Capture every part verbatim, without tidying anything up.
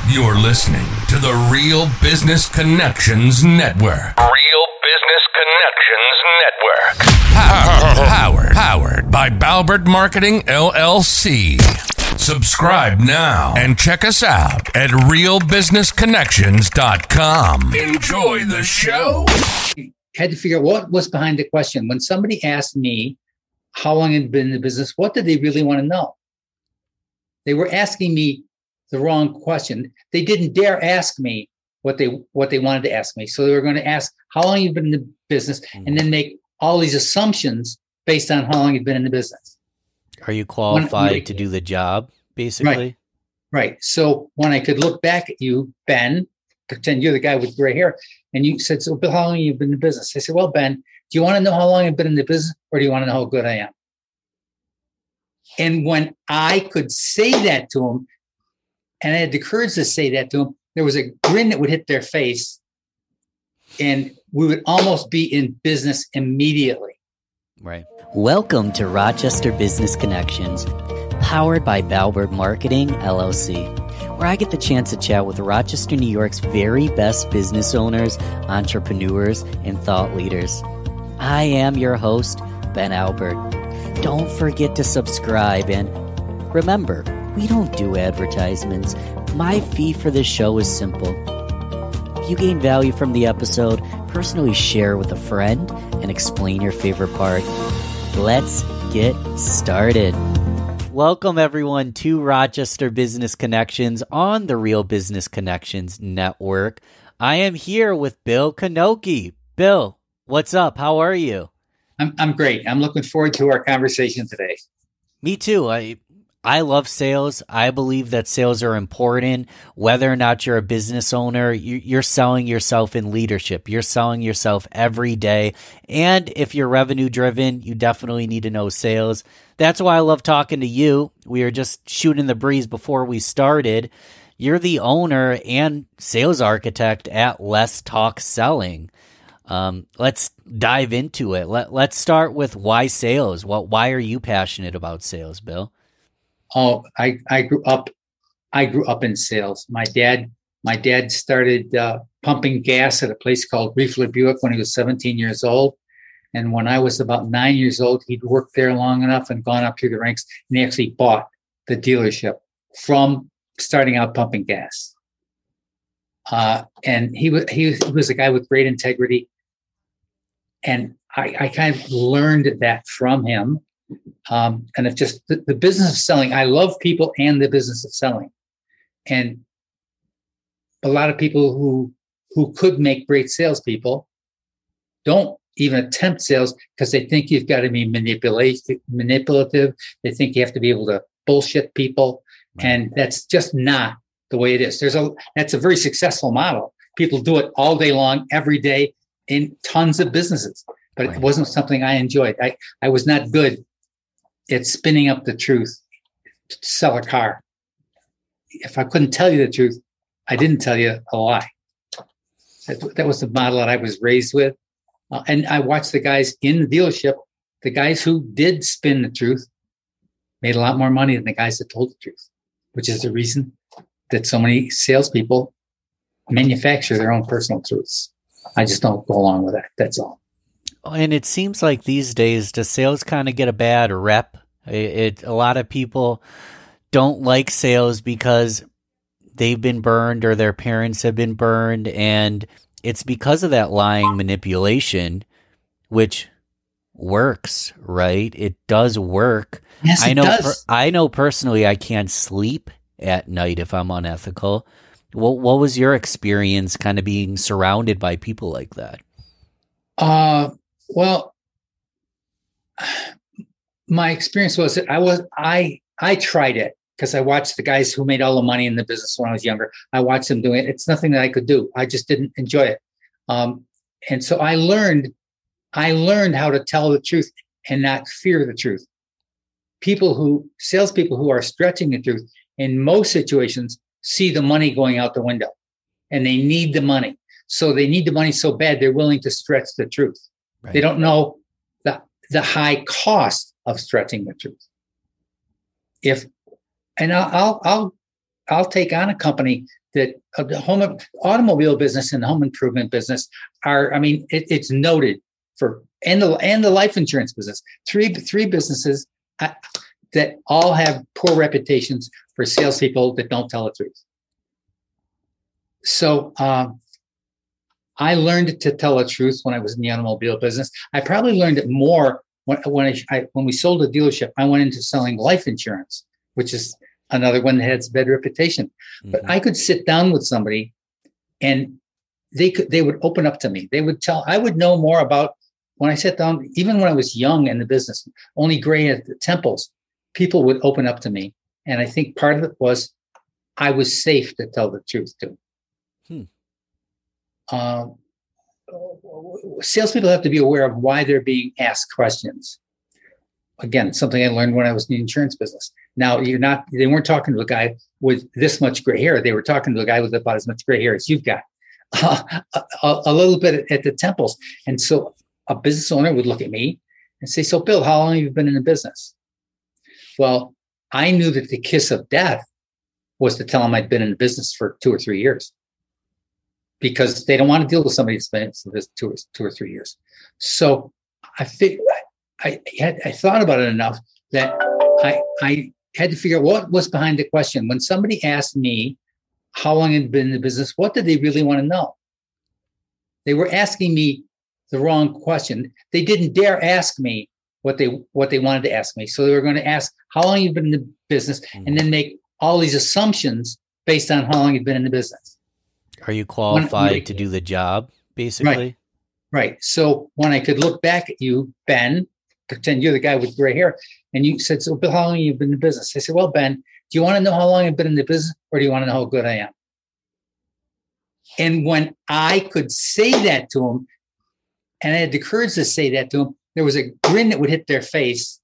You're listening to the Real Business Connections Network. Real Business Connections Network. Power, powered, powered by Balbert Marketing, L L C. Subscribe now and check us out at real business connections dot com. Enjoy the show. Had to figure out what was behind the question. When somebody asked me how long I'd been in the business, what did they really want to know? They were asking me the wrong question. They didn't dare ask me what they what they wanted to ask me. So they were going to ask how long you've been in the business, mm-hmm. and then make all these assumptions based on how long you've been in the business. Are you qualified when, to do the job, basically? Right. Right. So when I could look back at you, Ben, pretend you're the guy with gray hair, and you said, so Bill, how long have you been in the business? I said, well, Ben, do you want to know how long I've been in the business, or do you want to know how good I am? And when I could say that to him, and I had the courage to say that to him, there was a grin that would hit their face, and we would almost be in business immediately. Right. Welcome to Rochester Business Connections, powered by Balbert Marketing, L L C, where I get the chance to chat with Rochester, New York's very best business owners, entrepreneurs, and thought leaders. I am your host, Ben Albert. Don't forget to subscribe, and remember, we don't do advertisements. My fee for this show is simple. If you gain value from the episode, personally share with a friend and explain your favorite part. Let's get started. Welcome, everyone, to Rochester Business Connections on the Real Business Connections Network. I am here with Bill Knoche. Bill, what's up? How are you? I'm I'm great. I'm looking forward to our conversation today. Me too. I I love sales. I believe that sales are important. Whether or not you're a business owner, you're selling yourself in leadership. You're selling yourself every day. And if you're revenue driven, you definitely need to know sales. That's why I love talking to you. We were just shooting the breeze before we started. You're the owner and sales architect at Let's Talk Selling. Um, let's dive into it. Let, let's start with why sales. What, why are you passionate about sales, Bill? Oh, I, I grew up, I grew up in sales. My dad, my dad started uh, pumping gas at a place called Riefler Buick when he was seventeen years old. And when I was about nine years old, he'd worked there long enough and gone up through the ranks, and he actually bought the dealership from starting out pumping gas. Uh, and he was, he was, he was a guy with great integrity. And I, I kind of learned that from him. Um, and it's just the, the business of selling. I love people and the business of selling. And a lot of people who who could make great salespeople don't even attempt sales because they think you've got to be manipulative. Manipulative. They think you have to be able to bullshit people, right. And that's just not the way it is. There's a that's a very successful model. People do it all day long, every day, in tons of businesses. But right. It wasn't something I enjoyed. I I was not good at spinning up the truth to sell a car. If I couldn't tell you the truth, I didn't tell you a lie. That, that was the model that I was raised with. Uh, and I watched the guys in the dealership, the guys who did spin the truth, made a lot more money than the guys that told the truth, which is the reason that so many salespeople manufacture their own personal truths. I just don't go along with that. That's all. And it seems like these days, does sales kind of get a bad rep? It, it a lot of people don't like sales because they've been burned or their parents have been burned, and it's because of that lying manipulation, which works, right? It does work. Yes, it I know. does. Per, I know personally, I can't sleep at night if I'm unethical. What What was your experience, kind of being surrounded by people like that? Uh. Well, my experience was that I was I I tried it because I watched the guys who made all the money in the business when I was younger. I watched them doing it. It's nothing that I could do. I just didn't enjoy it, um, and so I learned I learned how to tell the truth and not fear the truth. People who salespeople who are stretching the truth in most situations see the money going out the window, and they need the money. So they need the money so bad they're willing to stretch the truth. Right. They don't know the the high cost of stretching the truth. If and I'll I'll I'll, I'll take on a company that uh, the home automobile business and the home improvement business are, I mean, it, it's noted for, and the, and the life insurance business, three, three businesses uh, that all have poor reputations for salespeople that don't tell the truth. So um, I learned to tell the truth when I was in the automobile business. I probably learned it more when, when I, I when we sold a dealership. I went into selling life insurance, which is another one that has a bad reputation. Mm-hmm. But I could sit down with somebody and they could, they would open up to me. They would tell, I would know more about when I sat down, even when I was young in the business, only gray at the temples, people would open up to me. And I think part of it was I was safe to tell the truth to. Hmm. Um, salespeople have to be aware of why they're being asked questions. Again, something I learned when I was in the insurance business. Now, you're not, they weren't talking to a guy with this much gray hair. They were talking to a guy with about as much gray hair as you've got, uh, a, a little bit at the temples. And so a business owner would look at me and say, so Bill, how long have you been in the business? Well, I knew that the kiss of death was to tell them I'd been in the business for two or three years because they don't want to deal with somebody that's been in this two or, two or three years. So I think I had, I thought about it enough that I, I had to figure out what was behind the question. When somebody asked me how long I'd been in the business, what did they really want to know? They were asking me the wrong question. They didn't dare ask me what they what they wanted to ask me. So they were going to ask how long you've been in the business, mm-hmm. and then make all these assumptions based on how long you've been in the business. Are you qualified when, to do the job, basically? Right. Right. So when I could look back at you, Ben, pretend you're the guy with gray hair, and you said, so Bill, how long have you been in the business? I said, well, Ben, do you want to know how long I've been in the business, or do you want to know how good I am? And when I could say that to him, and I had the courage to say that to him, there was a grin that would hit their face,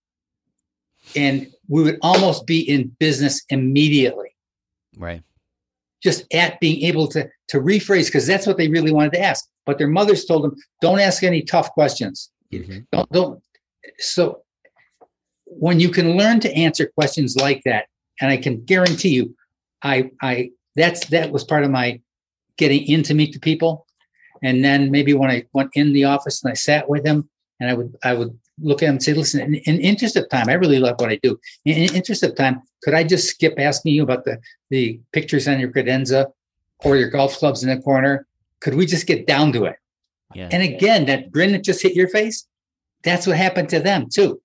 and we would almost be in business immediately. Right. Just at being able to, to rephrase, because that's what they really wanted to ask. But their mothers told them, don't ask any tough questions. Mm-hmm. Don't, don't. So when you can learn to answer questions like that, and I can guarantee you, I, I, that's, that was part of my getting in to meet the people. And then maybe when I went in the office and I sat with them, and I would, I would look at them and say, listen, in, in interest of time, I really love what I do. In, in interest of time, could I just skip asking you about the, the pictures on your credenza or your golf clubs in the corner? Could we just get down to it? Yeah. And again, that grin that just hit your face, that's what happened to them too.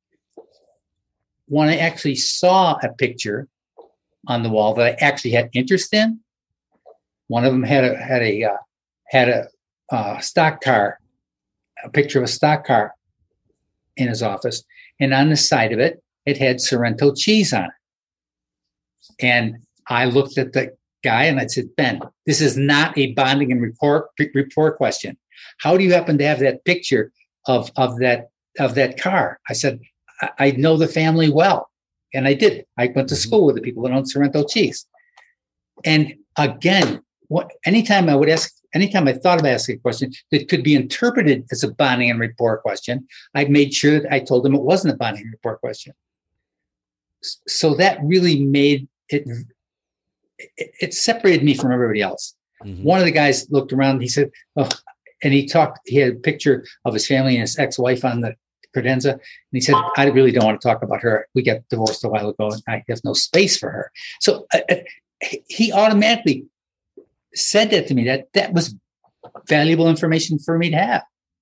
When I actually saw a picture on the wall that I actually had interest in, one of them had a, had a, uh, had a uh, stock car, a picture of a stock car in his office. And on the side of it, it had Sorrento cheese on it. And I looked at the guy and I said, Ben, this is not a bonding and report report question. How do you happen to have that picture of, of that of that car? I said, I, I know the family well. And I did. I went to school with the people that own Sorrento cheese. And again, what anytime I would ask, anytime I thought about asking a question that could be interpreted as a bonding and rapport question, I made sure that I told them it wasn't a bonding and rapport question. So that really made it, it, it separated me from everybody else. Mm-hmm. One of the guys looked around, he said, oh, and he talked, he had a picture of his family and his ex-wife on the credenza. And he said, I really don't want to talk about her. We got divorced a while ago and I have no space for her. So uh, he automatically said that to me, that that was valuable information for me to have.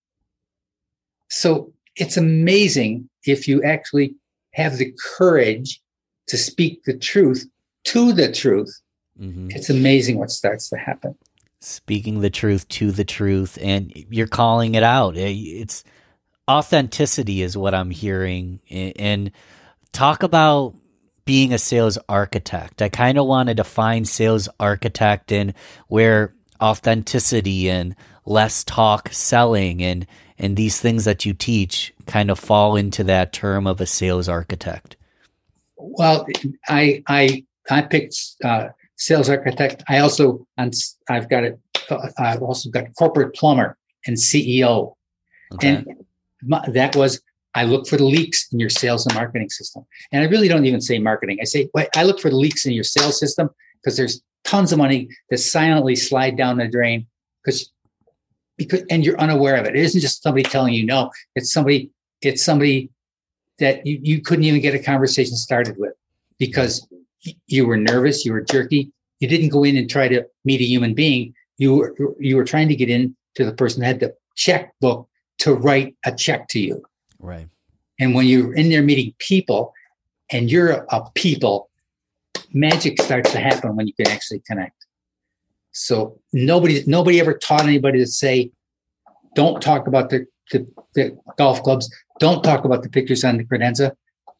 So it's amazing if you actually have the courage to speak the truth to the truth. Mm-hmm. It's amazing what starts to happen. Speaking the truth to the truth, and you're calling it out. It's authenticity is what I'm hearing. And talk about being a sales architect. I kind of want to define sales architect and where authenticity and less talk selling and, and these things that you teach kind of fall into that term of a sales architect. Well, I, I, I picked uh, sales architect. I also, I've got it. I've also got corporate plumber and C E O. Okay. And my, that was, I look for the leaks in your sales and marketing system. And I really don't even say marketing. I say, wait, I look for the leaks in your sales system because there's tons of money that silently slide down the drain because because and you're unaware of it. It isn't just somebody telling you no. It's somebody. It's somebody that you, you couldn't even get a conversation started with because you were nervous. You were jerky. You didn't go in and try to meet a human being. You were you were trying to get in to the person that had the checkbook to write a check to you. Right. And when you're in there meeting people and you're a, a people, magic starts to happen when you can actually connect. So nobody, nobody ever taught anybody to say, don't talk about the, the, the golf clubs. Don't talk about the pictures on the credenza.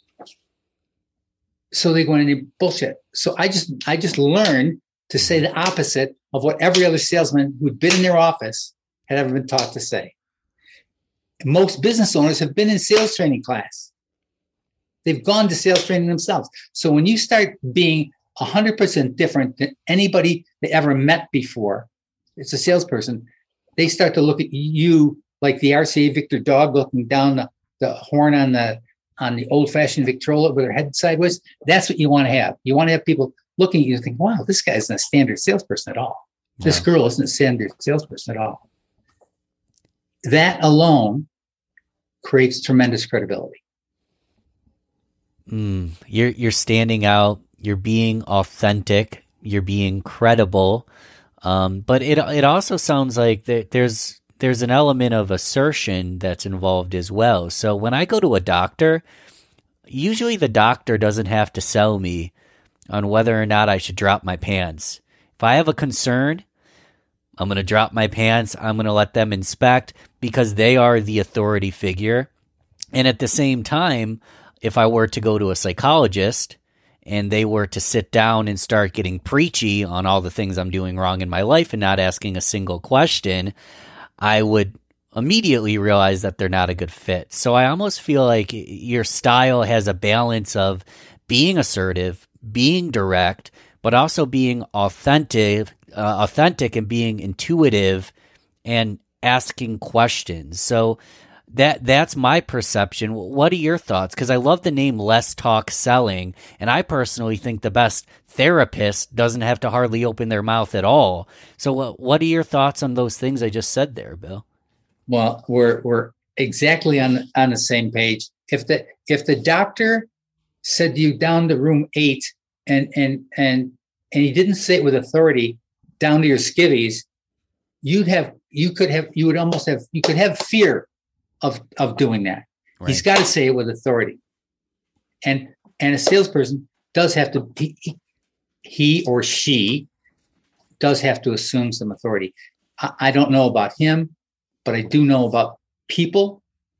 So they go in and bullshit. So I just, I just learned to say the opposite of what every other salesman who'd been in their office had ever been taught to say. Most business owners have been in sales training class. They've gone to sales training themselves. So when you start being one hundred percent different than anybody they ever met before, it's a salesperson, they start to look at you like the R C A Victor dog looking down the, the horn on the on the old-fashioned Victrola with their head sideways. That's what you want to have. You want to have people looking at you and think, wow, this guy isn't a standard salesperson at all. Yeah. This girl isn't a standard salesperson at all. That alone creates tremendous credibility. Mm, you're you're standing out. You're being authentic. You're being credible. Um, but it it also sounds like that there's there's an element of assertion that's involved as well. So when I go to a doctor, usually the doctor doesn't have to sell me on whether or not I should drop my pants. If I have a concern, I'm going to drop my pants. I'm going to let them inspect because they are the authority figure. And at the same time, if I were to go to a psychologist and they were to sit down and start getting preachy on all the things I'm doing wrong in my life and not asking a single question, I would immediately realize that they're not a good fit. So I almost feel like your style has a balance of being assertive, being direct, but also being authentic, uh, authentic and being intuitive and asking questions. So that that's my perception. What are your thoughts? Because I love the name Less Talk Selling, and I personally think the best therapist doesn't have to hardly open their mouth at all. So uh, what are your thoughts on those things I just said there, Bill? Well, we're we're exactly on on the same page. If the if the doctor said to you down to room eight and and and and he didn't say it with authority down to your skivvies, you'd have you could have you would almost have you could have fear of of doing that. Right. He's got to say it with authority. And and a salesperson does have to he, he or she does have to assume some authority. I, I don't know about him, but I do know about people.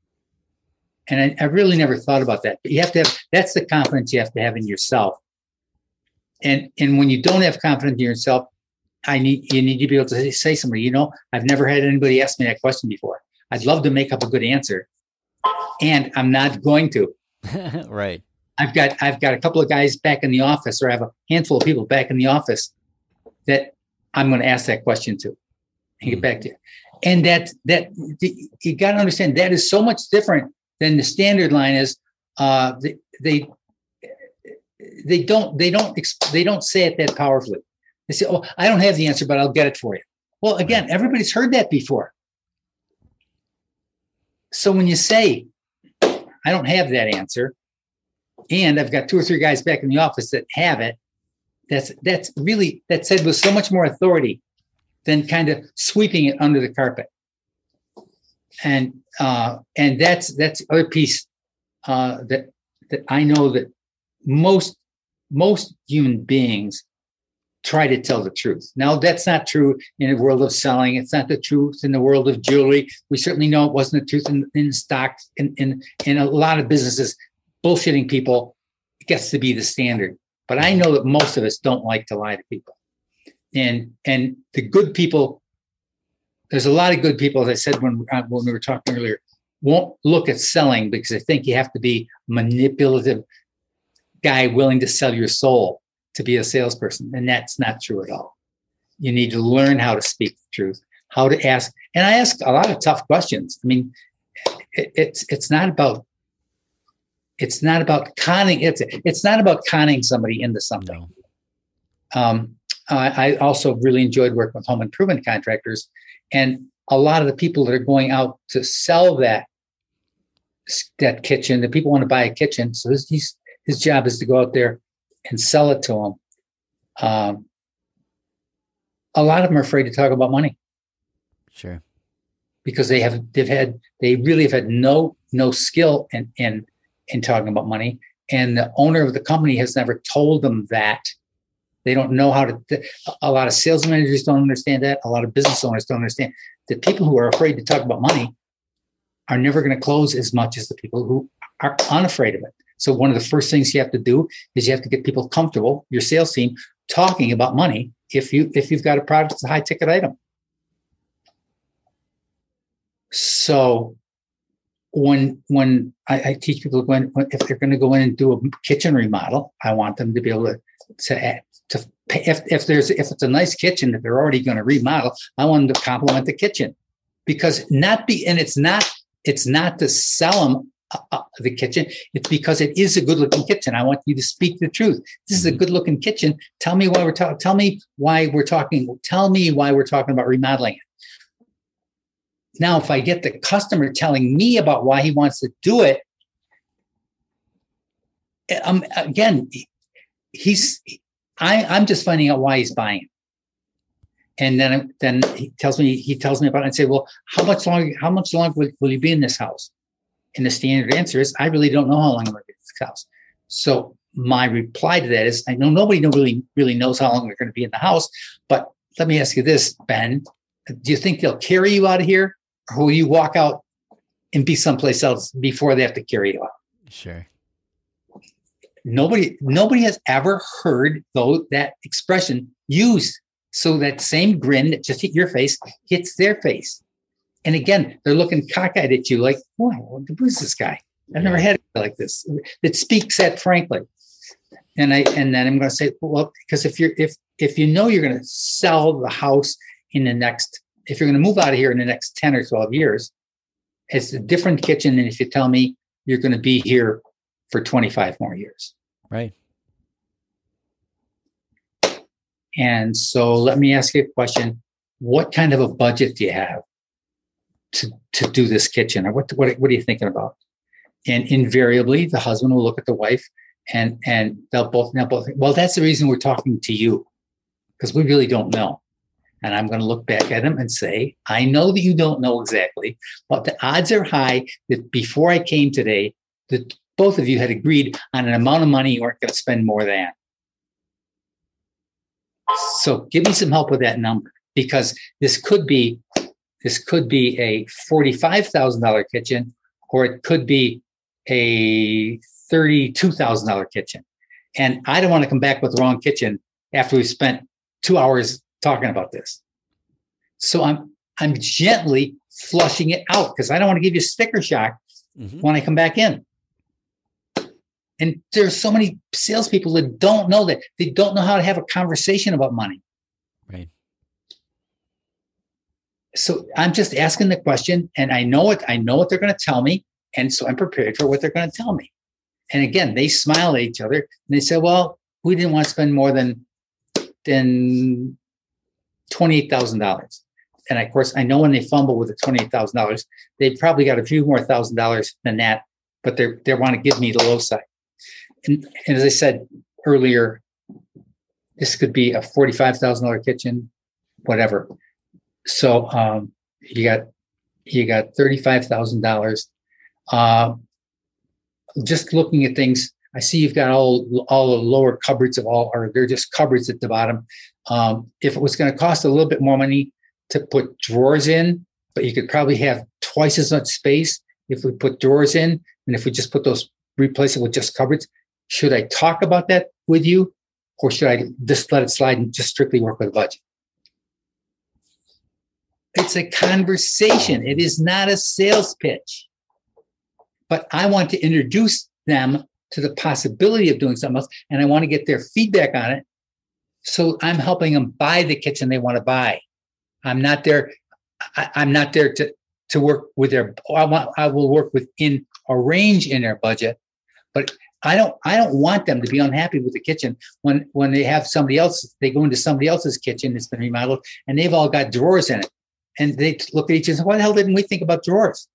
And I, I really never thought about that. But you have to have, that's the confidence you have to have in yourself. And and when you don't have confidence in yourself, I need you need to be able to say somebody, you know, I've never had anybody ask me that question before. I'd love to make up a good answer. And I'm not going to. Right. I've got I've got a couple of guys back in the office, or I have a handful of people back in the office that I'm going to ask that question to and get mm. back to you. And that that you got to understand that is so much different than the standard line is. Uh, they, they they don't they don't they don't say it that powerfully. They say, "Oh, I don't have the answer, but I'll get it for you." Well, again, everybody's heard that before. So when you say, "I don't have that answer," and I've got two or three guys back in the office that have it, that's that's really that's said with so much more authority than kind of sweeping it under the carpet. And uh, and that's that's the other piece uh, that that I know that most most human beings try to tell the truth. Now, that's not true in the world of selling. It's not the truth in the world of jewelry. We certainly know it wasn't the truth in, in stocks. In, in, in a lot of businesses, bullshitting people gets to be the standard. But I know that most of us don't like to lie to people. And and the good people, there's a lot of good people, as I said when, uh, when we were talking earlier, won't look at selling because they think you have to be a manipulative guy willing to sell your soul to be a salesperson. And that's not true at all. You need to learn how to speak the truth, how to ask. And I ask a lot of tough questions. I mean, it, it's it's not about it's not about conning. It's it's not about conning somebody into something. No. Um, uh, I also really enjoyed working with home improvement contractors. And a lot of the people that are going out to sell that, that kitchen, the people want to buy a kitchen. So his, his, his job is to go out there and sell it to them. Um, a lot of them are afraid to talk about money. Sure. Because they have, they've had, they really have had no, no skill in, in, in talking about money. And the owner of the company has never told them that. They don't know how to, a lot of sales managers don't understand that. A lot of business owners don't understand that people who are afraid to talk about money are never going to close as much as the people who are unafraid of it. So one of the first things you have to do is you have to get people comfortable, your sales team, talking about money if you, if you've got a product that's a high ticket item. So when, when I, I teach people when, when, if they're going to go in and do a kitchen remodel, I want them to be able to, to add, to pay, if, if there's, if it's a nice kitchen that they're already going to remodel, I want them to compliment the kitchen, because not be, and it's not, it's not to sell them uh, the kitchen. It's because it is a good looking kitchen. I want you to speak the truth. This is a good looking kitchen. Tell me why we're talking, tell me why we're talking, tell me why we're talking about remodeling it. Now, if I get the customer telling me about why he wants to do it, um, again, he's, I, I'm just finding out why he's buying it. And then, then he tells me, he tells me about it and say, well, how much longer, how much longer will, will you be in this house? And the standard answer is, I really don't know how long I'm going to be in this house. So my reply to that is, I know nobody really, really knows how long they're going to be in the house, but let me ask you this, Ben, do you think they'll carry you out of here, or will you walk out and be someplace else before they have to carry you out? Sure. Nobody, nobody has ever heard though that expression used. So that same grin that just hit your face hits their face. And again, they're looking cockeyed at you like, "Why? Who's this guy? I've never had it like this." That speaks that frankly. And I, and then I'm going to say, well, because if you're, if, if you know you're going to sell the house in the next, if you're going to move out of here in the next ten or twelve years, it's a different kitchen than if you tell me you're going to be here for twenty-five more years. Right. And so let me ask you a question. What kind of a budget do you have to, to do this kitchen? Or what, what, what are you thinking about? And invariably, the husband will look at the wife and, and they'll both, they'll both think, well, that's the reason we're talking to you, because we really don't know. And I'm going to look back at him and say, I know that you don't know exactly, but the odds are high that before I came today, that both of you had agreed on an amount of money you weren't going to spend more than. So give me some help with that number, because this could be, this could be a forty-five thousand dollars kitchen, or it could be a thirty-two thousand dollars kitchen. And I don't want to come back with the wrong kitchen after we've spent two hours talking about this. So I'm, I'm gently flushing it out, because I don't want to give you sticker shock mm-hmm. when I come back in. And there's so many salespeople that don't know that. They don't know how to have a conversation about money. Right. So I'm just asking the question, and I know it. I know what they're going to tell me, and so I'm prepared for what they're going to tell me. And again, they smile at each other and they say, "Well, we didn't want to spend more than than twenty-eight thousand dollars." And of course, I know when they fumble with the twenty-eight thousand dollars, they've probably got a few more thousand dollars than that, but they they want to give me the low side. And, and as I said earlier, this could be a forty-five thousand dollars kitchen, whatever. So um, you got you got thirty-five thousand dollars. Uh, just looking at things, I see you've got all all the lower cupboards of all, or they're just cupboards at the bottom. Um, if it was going to cost a little bit more money to put drawers in, but you could probably have twice as much space if we put drawers in, and if we just put those, replace it with just cupboards. Should I talk about that with you, or should I just let it slide and just strictly work with a budget? It's a conversation. It is not a sales pitch. But I want to introduce them to the possibility of doing something else, and I want to get their feedback on it. So I'm helping them buy the kitchen they want to buy. I'm not there. I, I'm not there to, to work with their, I want, I will work within a range in their budget, but I don't I don't want them to be unhappy with the kitchen when when they have somebody else, they go into somebody else's kitchen that's been remodeled and they've all got drawers in it. And they look at each other and say, why the hell didn't we think about drawers?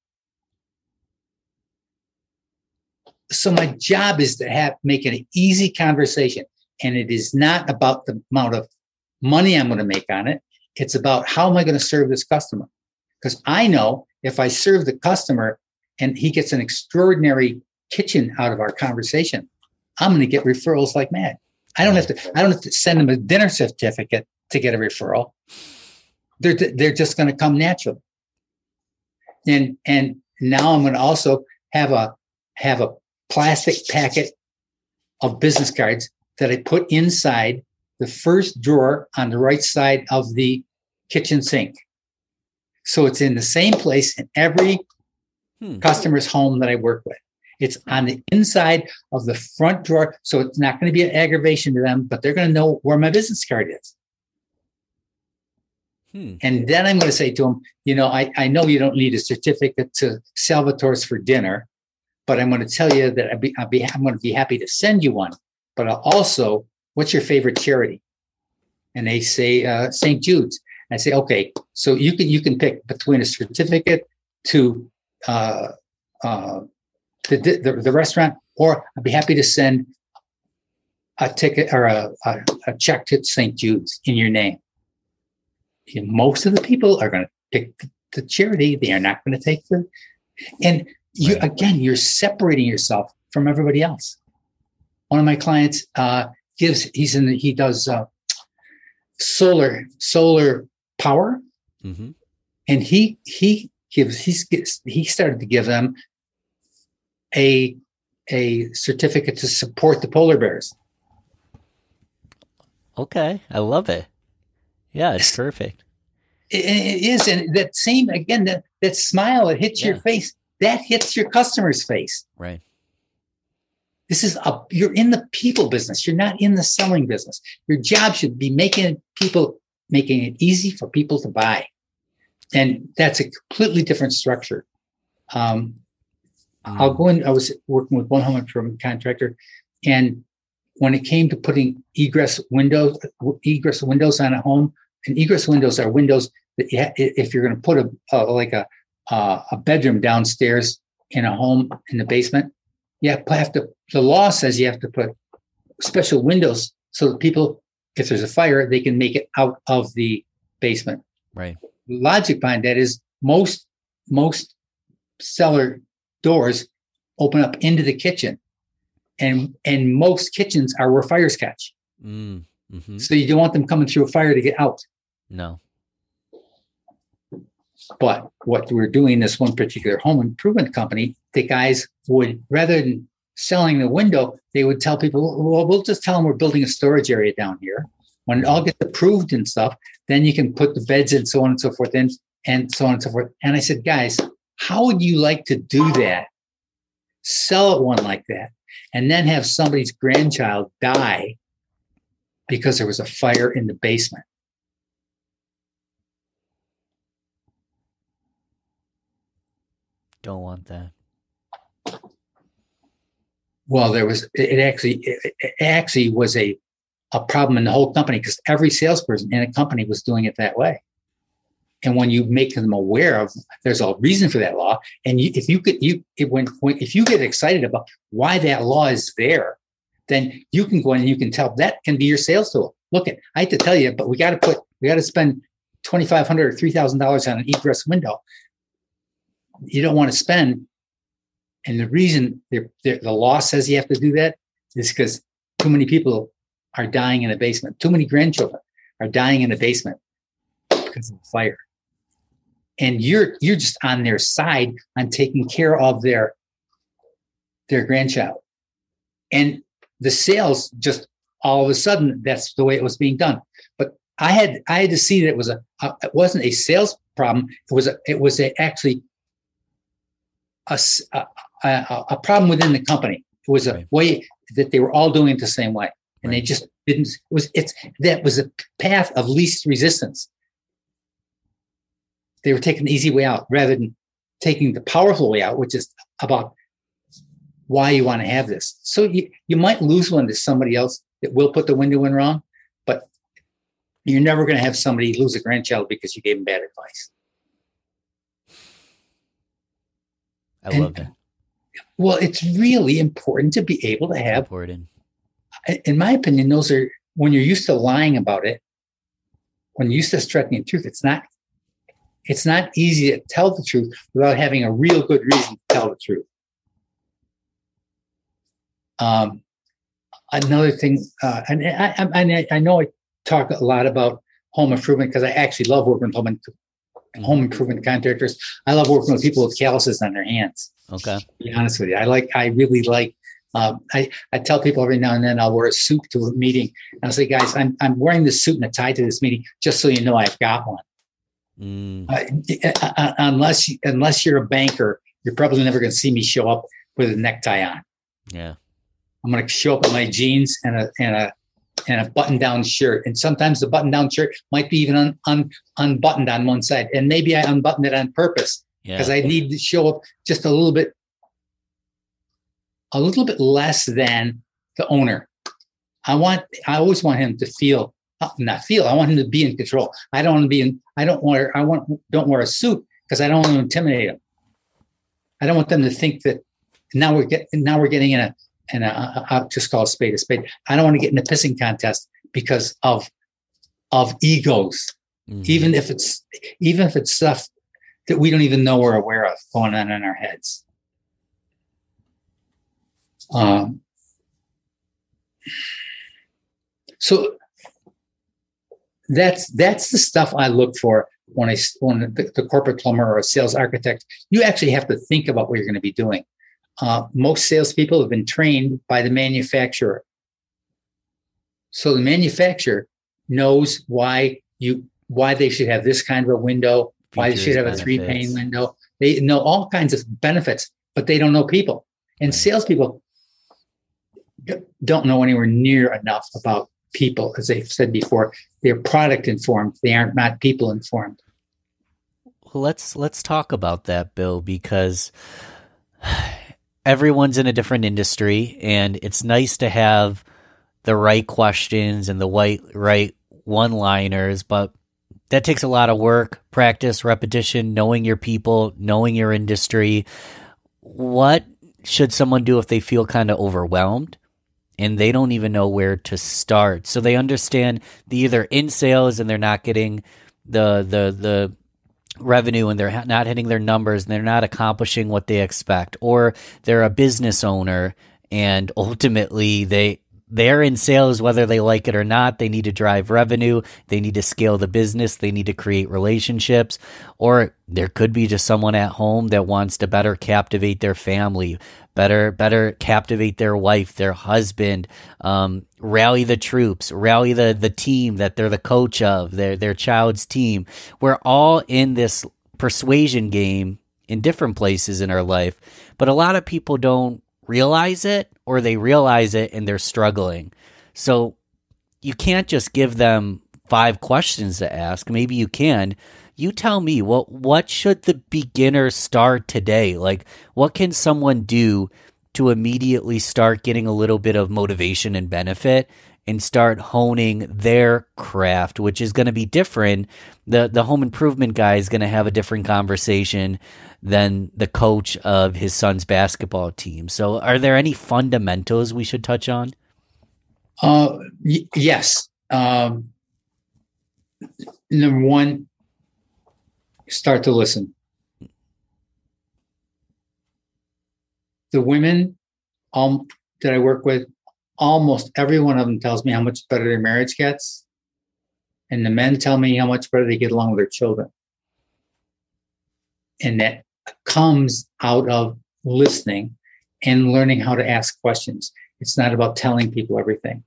So my job is to have make an easy conversation. And it is not about the amount of money I'm going to make on it. It's about how am I going to serve this customer? Because I know if I serve the customer and he gets an extraordinary kitchen out of our conversation, I'm going to get referrals like mad. I don't have to, I don't have to send them a dinner certificate to get a referral. They're, they're just going to come naturally. And, and now I'm going to also have a, have a plastic packet of business cards that I put inside the first drawer on the right side of the kitchen sink. So it's in the same place in every hmm. customer's home that I work with. It's on the inside of the front drawer. So it's not going to be an aggravation to them, but they're going to know where my business card is. Hmm. And then I'm going to say to them, you know, I, I know you don't need a certificate to Salvatore's for dinner, but I'm going to tell you that I'd be, I'd be, I'm going to be happy to send you one. But I'll also, what's your favorite charity? And they say uh, Saint Jude's. And I say, okay, so you can you can pick between a certificate to uh, uh, the, the the restaurant, or I'd be happy to send a ticket or a, a, a check to Saint Jude's in your name. And most of the people are going to pick the charity. They are not going to take the. And you right. again, you're separating yourself from everybody else. One of my clients uh, gives. He's in. The, he does uh, solar solar power, mm-hmm. and he he gives. He's he started to give them a a certificate to support the polar bears. Okay, I love it. Yeah, it's perfect. It, it is, and that same again that that smile that hits yeah. your face, that hits your customer's face. Right. This is a, you're in the people business. You're not in the selling business. Your job should be making people, making it easy for people to buy. And that's a completely different structure. Um, mm. I'll go in, I was working with one home improvement contractor, and when it came to putting egress windows, egress windows on a home, and egress windows are windows that you ha- if you're going to put a, a like a, uh, a bedroom downstairs in a home in the basement, you have to, the law says you have to put special windows so that people, if there's a fire, they can make it out of the basement. Right. The logic behind that is most, most cellar doors open up into the kitchen, and, and most kitchens are where fires catch. Mm, mm-hmm. So you don't want them coming through a fire to get out. No. But what we're doing, this one particular home improvement company, the guys would, rather than selling the window, they would tell people, well, we'll just tell them we're building a storage area down here. When it all gets approved and stuff, then you can put the beds in, so on and so forth, in, and so on and so forth. And I said, guys, how would you like to do that? Sell it one like that, and then have somebody's grandchild die because there was a fire in the basement. Don't want that. Well, there was, it actually, it, it actually was a, a problem in the whole company, because every salesperson in a company was doing it that way. And when you make them aware of, there's a reason for that law. And you, if you could, you, it, when, when, if you get excited about why that law is there, then you can go in and you can tell that can be your sales tool. Look, at, I hate to tell you, but we got to put, we got to spend twenty-five hundred dollars or three thousand dollars on an egress window. You don't want to spend. And the reason the law says you have to do that is because too many people are dying in a basement. Too many grandchildren are dying in a basement because of fire. And you're you're just on their side on taking care of their, their grandchild. And the sales just all of a sudden, that's the way it was being done. But I had I had to see that it was a, a it wasn't a sales problem. It was a, it was a, actually a, a A, a problem within the company. It was a right. way that they were all doing it the same way, and right. they just didn't. It was it's that was a path of least resistance. They were taking the easy way out rather than taking the powerful way out, which is about why you want to have this. So you, you might lose one to somebody else that will put the window in wrong, but you're never going to have somebody lose a grandchild because you gave them bad advice. I and, love that. Well, it's really important to be able to have, important. in my opinion, those are, when you're used to lying about it, when you're used to stretching the truth, it's not, it's not easy to tell the truth without having a real good reason to tell the truth. Um, another thing, uh, and I, I, I know I talk a lot about home improvement because I actually love working with home, home improvement contractors. I love working with people with calluses on their hands. Okay. To be honest with you, I like, I really like, um, I, I tell people every now and then I'll wear a suit to a meeting. And I'll say, guys, I'm, I'm wearing this suit and a tie to this meeting, just so you know I've got one. Mm. Uh, uh, unless, unless you're a banker, you're probably never going to see me show up with a necktie on. Yeah. I'm going to show up in my jeans and a, and a, and a button-down shirt. And sometimes the button-down shirt might be even un, un, unbuttoned on one side. And maybe I unbuttoned it on purpose because yeah. I need to show up just a little bit, a little bit less than the owner. I want, I always want him to feel, not feel, I want him to be in control. I don't want to be in, I don't wear, I want, don't wear a suit because I don't want to intimidate them. I don't want them to think that now we're getting, now we're getting in a, and a, I'll just call a spade a spade. I don't want to get in a pissing contest because of, of egos, mm-hmm. even if it's, even if it's stuff that we don't even know we're aware of going on in our heads. Um, so that's, that's the stuff I look for when I, when the, the corporate plumber or a sales architect, you actually have to think about what you're going to be doing. Uh, most salespeople have been trained by the manufacturer. So the manufacturer knows why you, why they should have this kind of a window, features, why they should have benefits. A three pane window. They know all kinds of benefits, but they don't know people. And right. salespeople don't know anywhere near enough about people. As I've said before, they're product informed. They aren't not people informed. Well, let's, let's talk about that, Bill, because everyone's in a different industry, and it's nice to have the right questions and the right, right one-liners, but that takes a lot of work, practice, repetition, knowing your people, knowing your industry. What should someone do if they feel kind of overwhelmed and they don't even know where to start? So they understand they're either in sales and they're not getting the the the revenue and they're not hitting their numbers and they're not accomplishing what they expect, or they're a business owner and ultimately they they're in sales whether they like it or not. They need to drive revenue, they need to scale the business, they need to create relationships, or there could be just someone at home that wants to better captivate their family, better better captivate their wife, their husband, um, rally the troops, rally the the team that they're the coach of, their their child's team. We're all in this persuasion game in different places in our life, but a lot of people don't realize it, or they realize it and they're struggling. So you can't just give them five questions to ask. Maybe you can. You tell me, what what should the beginner start today? Like, what can someone do to immediately start getting a little bit of motivation and benefit and start honing their craft, which is going to be different. The the home improvement guy is going to have a different conversation than the coach of his son's basketball team. So are there any fundamentals we should touch on? Uh, y- yes. Um, number one, start to listen. The women um, that I work with, almost every one of them tells me how much better their marriage gets. And the men tell me how much better they get along with their children. And that comes out of listening and learning how to ask questions. It's not about telling people everything.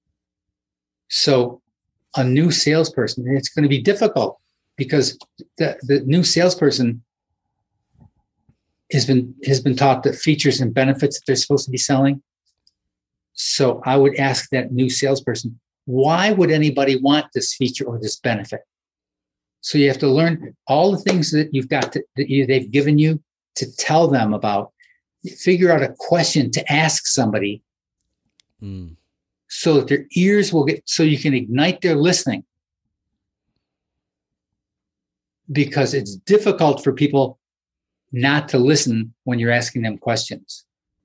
So a new salesperson, it's going to be difficult because the, the new salesperson has been has been taught the features and benefits that they're supposed to be selling. So I would ask that new salesperson, why would anybody want this feature or this benefit? So you have to learn all the things that you've got to, that you, they've given you to tell them about, figure out a question to ask somebody Mm. so that their ears will get, so you can ignite their listening. Because it's difficult for people not to listen when you're asking them questions.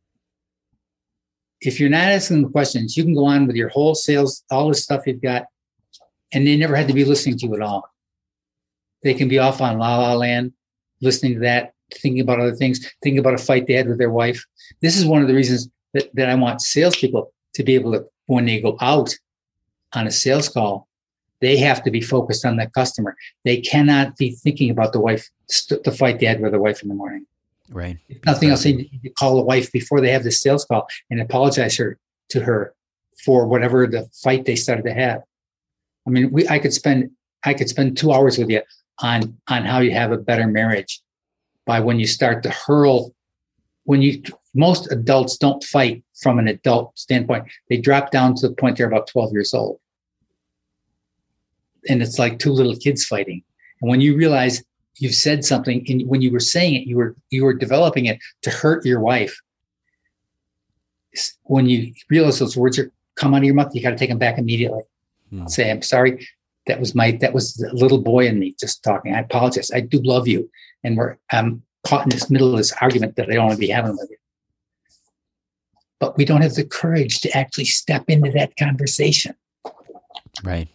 If you're not asking them questions, you can go on with your whole sales, all the stuff you've got, and they never had to be listening to you at all. They can be off on La La Land, listening to that, thinking about other things, thinking about a fight they had with their wife. This is one of the reasons that, that I want salespeople to be able to, when they go out on a sales call, they have to be focused on that customer. They cannot be thinking about the wife, the fight they had with their wife in the morning. Right. If nothing else, they need to call the wife before they have the sales call and apologize her to her for whatever the fight they started to have. I mean, we I could spend I could spend two hours with you on on how you have a better marriage by when you start to hurl. When you most adults don't fight from an adult standpoint. They drop down to the point they're about twelve years old. And it's like two little kids fighting. And when you realize you've said something, and when you were saying it, you were you were developing it to hurt your wife. When you realize those words are come out of your mouth, you got to take them back immediately. Hmm. Say, I'm sorry. That was my that was the little boy in me just talking. I apologize. I do love you. And we're I'm caught in this middle of this argument that I don't want to be having with you. But we don't have the courage to actually step into that conversation. Right.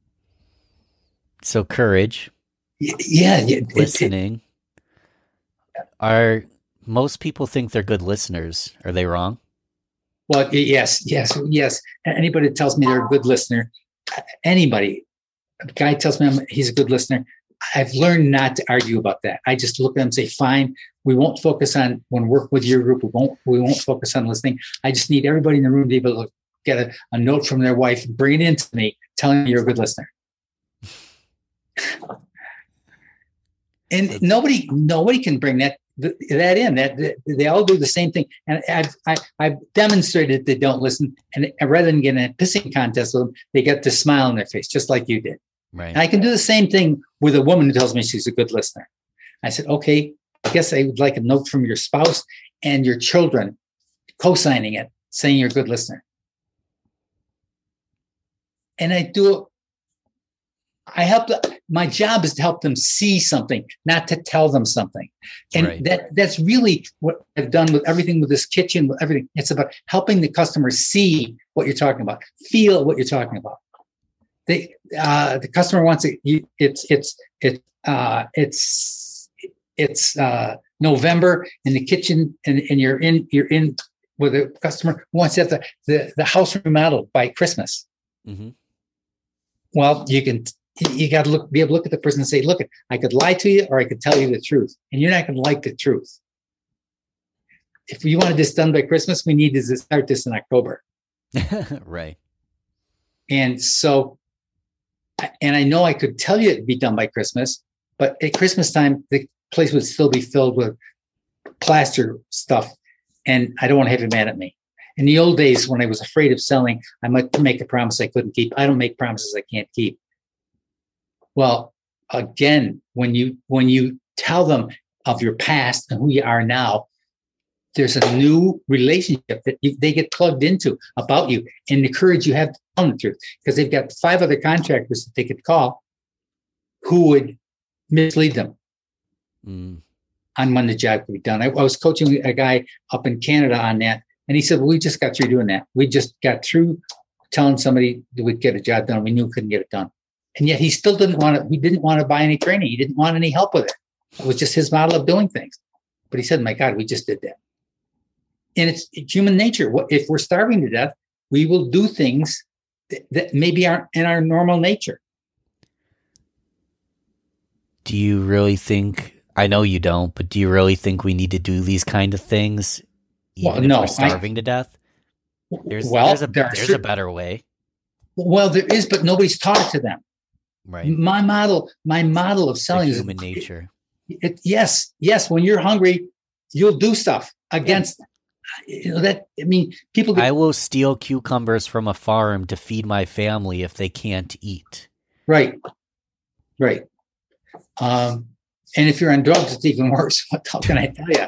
So courage. Yeah. yeah listening. It, it, Are most people think they're good listeners? Are they wrong? Well, yes, yes, yes. Anybody that tells me they're a good listener, anybody, a guy tells me I'm, he's a good listener, I've learned not to argue about that. I just look at them and say, fine, we won't focus on, when we work with your group, we won't, we won't focus on listening. I just need everybody in the room to be able to get a, a note from their wife, bring it into me, telling me you're a good listener. And nobody, nobody can bring that that in. That, that they all do the same thing. And I've I, I've demonstrated they don't listen. And rather than getting a pissing contest with them, they get the smile on their face, just like you did. Right. And I can do the same thing with a woman who tells me she's a good listener. I said, okay, I guess I would like a note from your spouse and your children co-signing it, saying you're a good listener. And I do. I help. My job is to help them see something, not to tell them something. And right. that that's really what I've done with everything with this kitchen, with everything. It's about helping the customer see what you're talking about, feel what you're talking about. They, uh, the customer wants it. You, it's, it's, it, uh, it's, it's, uh, November in the kitchen and, and you're in, you're in with a customer who wants to have the, the, the house remodeled by Christmas. Mm-hmm. Well, you can, you got to look, be able to look at the person and say, look, I could lie to you or I could tell you the truth. And you're not going to like the truth. If you wanted this done by Christmas, we need to start this in October. Right. And so, and I know I could tell you it'd be done by Christmas, but at Christmas time, the place would still be filled with plaster stuff. And I don't want to have you mad at me. In the old days, when I was afraid of selling, I might make a promise I couldn't keep. I don't make promises I can't keep. Well, again, when you when you tell them of your past and who you are now, there's a new relationship that you, they get plugged into about you, and the courage you have to tell them the truth, because they've got five other contractors that they could call who would mislead them mm. on when the job could be done. I, I was coaching a guy up in Canada on that, and he said, well, we just got through doing that. We just got through telling somebody that we'd get a job done. We knew we couldn't get it done. And yet he still didn't want to, he didn't want to buy any training. He didn't want any help with it. It was just his model of doing things. But he said, my God, we just did that. And it's, it's human nature. If we're starving to death, we will do things that, that maybe aren't in our normal nature. Do you really think, I know you don't, but do you really think we need to do these kind of things even well, no, if we're starving I, to death? There's, well, there's, a, there there's certain, a better way. Well, there is, but nobody's taught it to them. Right. My model, my model of selling the human is human nature. It, it, yes, yes. When you're hungry, you'll do stuff against you know, that. I mean, people. Get, I will steal cucumbers from a farm to feed my family if they can't eat. Right, right. Um, and if you're on drugs, it's even worse. What how can I tell you?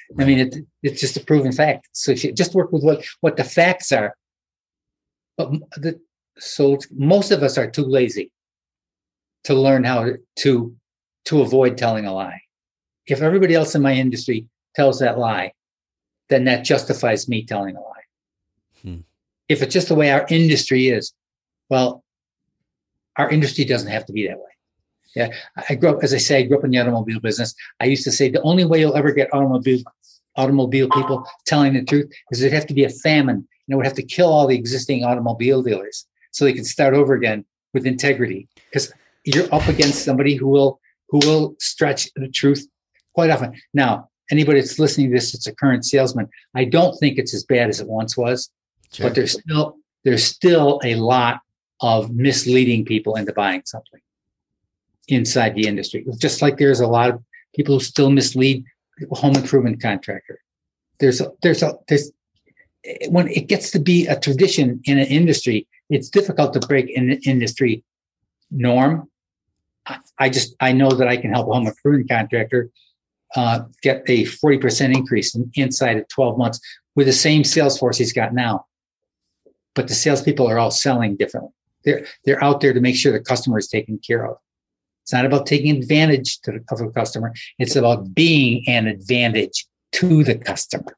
I mean, it, it's just a proven fact. So if you just work with what, what the facts are, but the, so most of us are too lazy to learn how to, to avoid telling a lie. If everybody else in my industry tells that lie, then that justifies me telling a lie. Hmm. If it's just the way our industry is, well, our industry doesn't have to be that way. Yeah, I grew up, as I say, I grew up in the automobile business. I used to say the only way you'll ever get automobile automobile people telling the truth is there'd have to be a famine. And it would have to kill all the existing automobile dealers so they can start over again with integrity. Because you're up against somebody who will who will stretch the truth quite often. Now, anybody that's listening to this, it's a current salesman. I don't think it's as bad as it once was, sure. But there's still there's still a lot of misleading people into buying something inside the industry. Just like there's a lot of people who still mislead home improvement contractor. There's a, there's a, there's, when it gets to be a tradition in an industry, it's difficult to break an industry norm. I, I just, I know that I can help a home improvement contractor uh, get a forty percent increase in, inside of twelve months with the same sales force he's got now. But the salespeople are all selling differently. They're, they're out there to make sure the customer is taken care of. It's not about taking advantage to, of a customer. It's about being an advantage to the customer.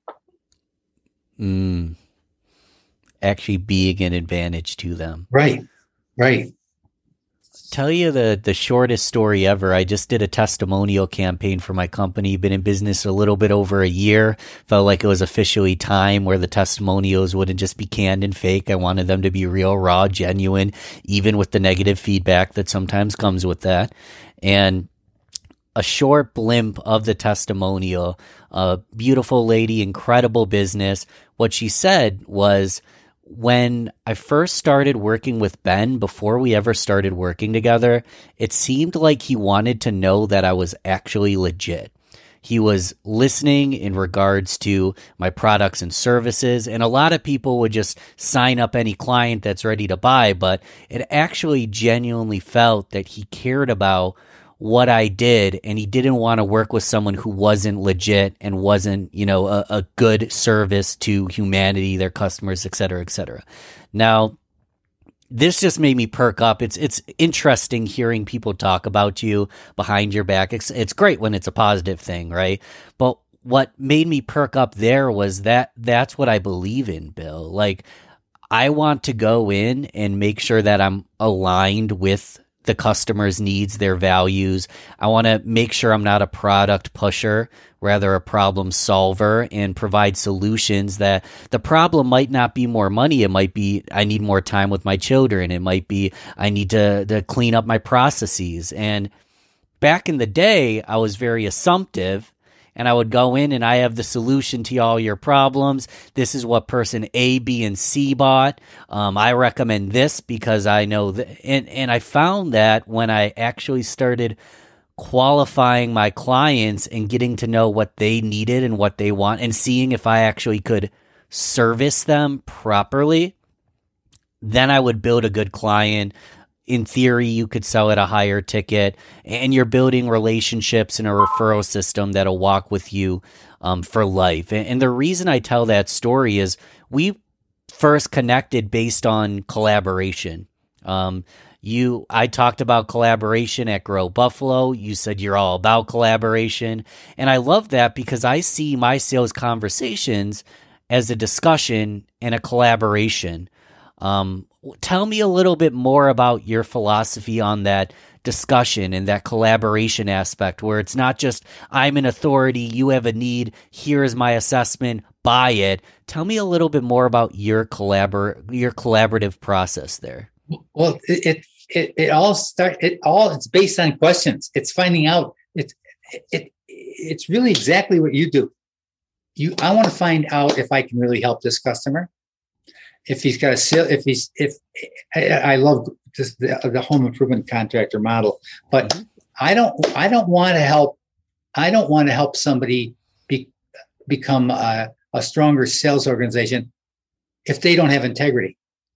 Mm. Actually being an advantage to them. Right, right. Tell you the, the shortest story ever. I just did a testimonial campaign for my company. Been in business a little bit over a year. Felt like it was officially time where the testimonials wouldn't just be canned and fake. I wanted them to be real, raw, genuine, even with the negative feedback that sometimes comes with that. And a short blimp of the testimonial, a beautiful lady, incredible business. What she said was, when I first started working with Ben, before we ever started working together, it seemed like he wanted to know that I was actually legit. He was listening in regards to my products and services, and a lot of people would just sign up any client that's ready to buy, but it actually genuinely felt that he cared about what I did, and he didn't want to work with someone who wasn't legit and wasn't, you know, a, a good service to humanity, their customers, et cetera, et cetera. Now, this just made me perk up. It's it's interesting hearing people talk about you behind your back. It's, it's great when it's a positive thing, right? But what made me perk up there was that that's what I believe in, Bill. Like, I want to go in and make sure that I'm aligned with the customer's needs, their values. I want to make sure I'm not a product pusher, rather a problem solver, and provide solutions that the problem might not be more money. It might be I need more time with my children. It might be I need to, to clean up my processes. And back in the day, I was very assumptive. And I would go in and I have the solution to all your problems. This is what person A, B, and C bought. Um, I recommend this because I know that. And, and I found that when I actually started qualifying my clients and getting to know what they needed and what they want and seeing if I actually could service them properly, then I would build a good client. In theory, you could sell at a higher ticket, and you're building relationships in a referral system that'll walk with you um, for life. And, and the reason I tell that story is we first connected based on collaboration. Um, you, I talked about collaboration at Grow Buffalo. You said you're all about collaboration. And I love that because I see my sales conversations as a discussion and a collaboration. Um, tell me a little bit more about your philosophy on that discussion and that collaboration aspect where it's not just I'm an authority, you have a need, here's my assessment, buy it. Tell me a little bit more about your collabor- your collaborative process there. Well, it it it all start it all it's based on questions. It's finding out. It's it it's really exactly what you do. You I want to find out if I can really help this customer. If he's got a sale, if he's, if I, I love just the, the home improvement contractor model, but mm-hmm. I don't, I don't want to help. I don't want to help somebody be, become a, a stronger sales organization if they don't have integrity.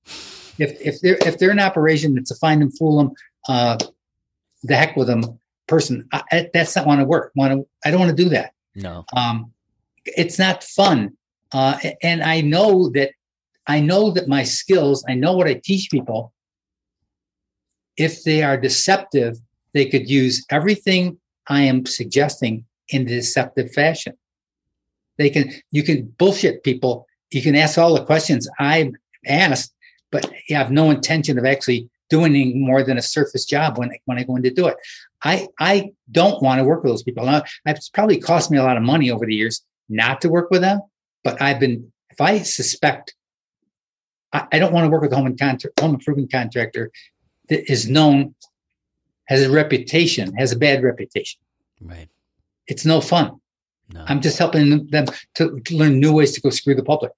If if they're if they're an operation that's a find them, fool them, uh, the heck with them person, I, that's not want to work. Want to? I don't want to do that. No. Um, it's not fun. Uh, and I know that I know that my skills, I know what I teach people. If they are deceptive, they could use everything I am suggesting in a deceptive fashion. They can, you can bullshit people. You can ask all the questions I've asked, but you have no intention of actually doing anything more than a surface job when, when I go in to do it. I, I don't want to work with those people. Now, it's probably cost me a lot of money over the years not to work with them, but I've been, if I suspect, I, I don't want to work with a home, and contract, home improvement contractor that is known, has a reputation, has a bad reputation. Right. It's no fun. No. I'm just helping them to learn new ways to go screw the public.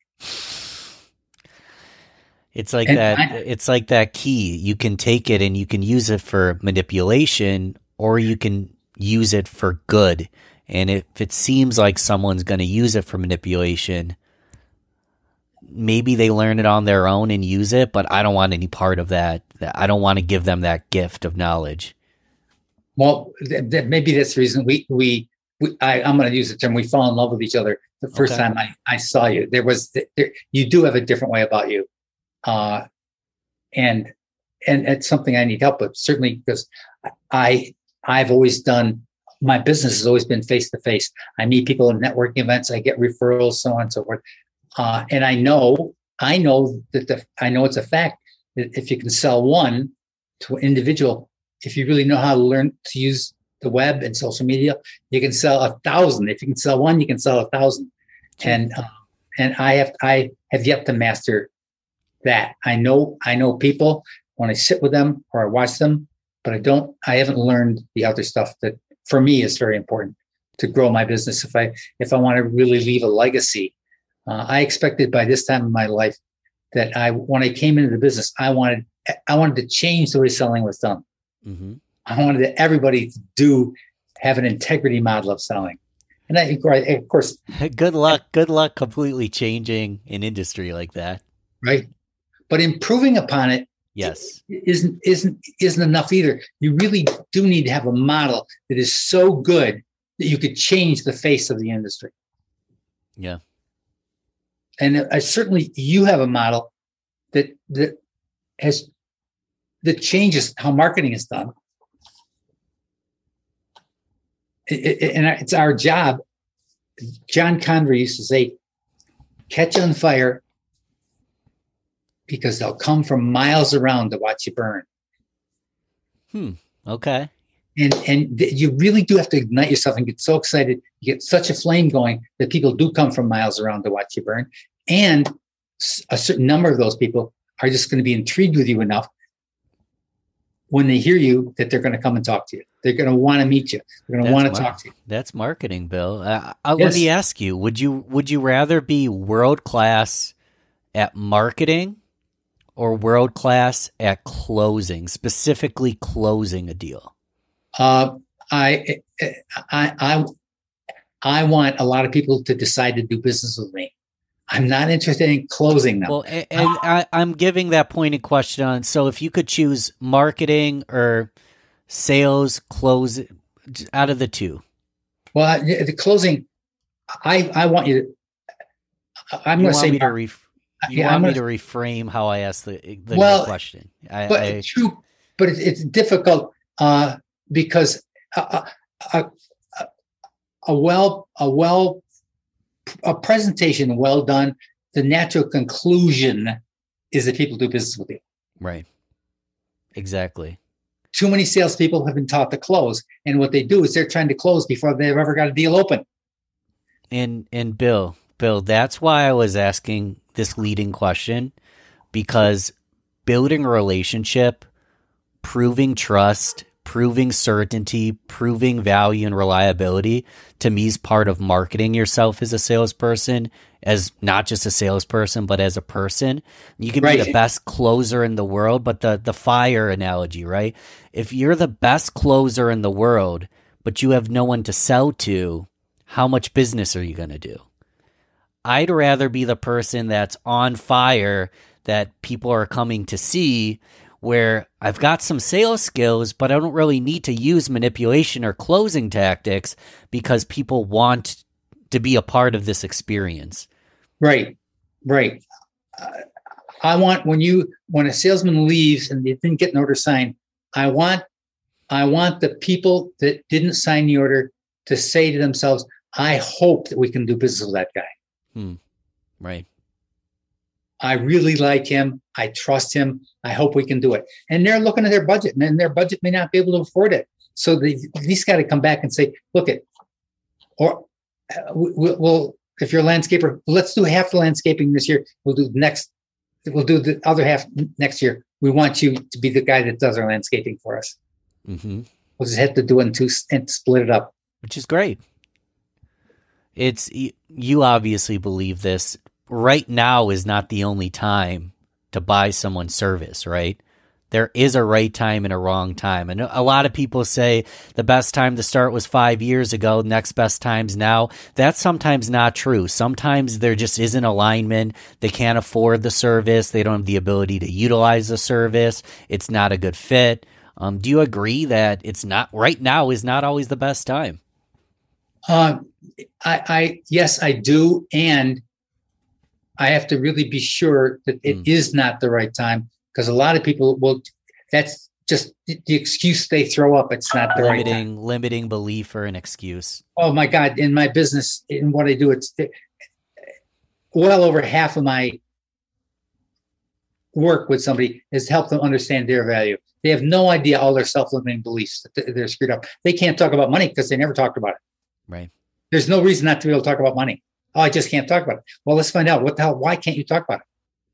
It's like and that. I, it's like that key. You can take it and you can use it for manipulation, or you can use it for good. And if it seems like someone's going to use it for manipulation, maybe they learn it on their own and use it, but I don't want any part of that. I don't want to give them that gift of knowledge. Well, th- th- maybe that's the reason we, we, we I, I'm going to use the term, we fall in love with each other. The first Okay. time I, I saw you, there was, there, you do have a different way about you. Uh, and, and it's something I need help with, certainly because I, I've always done, my business has always been face to face. I meet people at networking events, I get referrals, so on and so forth. Uh, and I know, I know that the, I know it's a fact that if you can sell one to an individual, if you really know how to learn to use the web and social media, you can sell a thousand. If you can sell one, you can sell a thousand. And, uh, and I have, I have yet to master that. I know, I know people when I sit with them or I watch them, but I don't, I haven't learned the other stuff that for me is very important to grow my business. If I, if I want to really leave a legacy, uh, I expected by this time in my life that I, when I came into the business, I wanted, I wanted to change the way selling was done. Mm-hmm. I wanted everybody to do, have an integrity model of selling. And I, of course, Good luck. Good luck completely changing an industry like that. right. But improving upon it Yes. isn't, isn't, isn't enough either. You really do need to have a model that is so good that you could change the face of the industry. Yeah. And I certainly, you have a model that, that has, that changes how marketing is done. It, it, and it's our job. John Convery used to say, catch on fire because they'll come from miles around to watch you burn. Hmm. Okay. And and th- you really do have to ignite yourself and get so excited. You get such a flame going that people do come from miles around to watch you burn. And a certain number of those people are just going to be intrigued with you enough when they hear you that they're going to come and talk to you. They're going to want to meet you. They're going to want to mar- talk to you. That's marketing, Bill. Uh, uh, Yes. Let me ask you: Would you would you rather be world class at marketing or world class at closing, specifically closing a deal? Uh, I, I, I, I want a lot of people to decide to do business with me. I'm not interested in closing them. Well, and, and I, I'm giving that pointed question on. So, if you could choose marketing or sales, close out of the two. Well, the closing, I, I want you to. I'm You going to want say me to ref- you yeah, want I'm me gonna- to reframe how I asked the, the Well, question. I, but I, true, but it's, it's difficult uh, because a, a, a, a well, a well, a presentation well done. The natural conclusion is that people do business with you. right. Exactly. Too many salespeople have been taught to close, and what they do is they're trying to close before they've ever got a deal open. And and Bill, Bill, that's why I was asking this leading question, because building a relationship, proving trust, proving certainty, proving value and reliability, to me is part of marketing yourself as a salesperson, as not just a salesperson, but as a person. You can Right. be the best closer in the world, but the, the fire analogy, right? If you're the best closer in the world, but you have no one to sell to, how much business are you going to do? I'd rather be the person that's on fire that people are coming to see, where I've got some sales skills, but I don't really need to use manipulation or closing tactics because people want to be a part of this experience. Right, right. Uh, I want when you when a salesman leaves and they didn't get an order signed, I want I want the people that didn't sign the order to say to themselves, I hope that we can do business with that guy. Hmm. Right. I really like him. I trust him. I hope we can do it. And they're looking at their budget, and their budget may not be able to afford it. So they at least got to come back and say, look it, or uh, we'll, we'll, if you're a landscaper, let's do half the landscaping this year. We'll do the next, we'll do the other half next year. We want you to be the guy that does our landscaping for us. Mm-hmm. We'll just have to do it in two and split it up. Which is great. It's, you obviously believe this. Right now is not the only time to buy someone's service, right? There is a right time and a wrong time. And a lot of people say the best time to start was five years ago, next best time's now. That's sometimes not true. Sometimes there just isn't alignment. They can't afford the service. They don't have the ability to utilize the service. It's not a good fit. Um, do you agree that it's not, right now is not always the best time? Uh, I, I, yes, I do. And I have to really be sure that it mm. is not the right time, because a lot of people will, that's just the excuse they throw up. It's not the limiting, right time. Limiting belief or an excuse. Oh my God. In my business, in what I do, it's well over half of my work with somebody is help them understand their value. They have no idea all their self-limiting beliefs that they're screwed up. They can't talk about money because they never talked about it. Right. There's no reason not to be able to talk about money. Oh, I just can't talk about it. Well, let's find out what the hell, why can't you talk about it?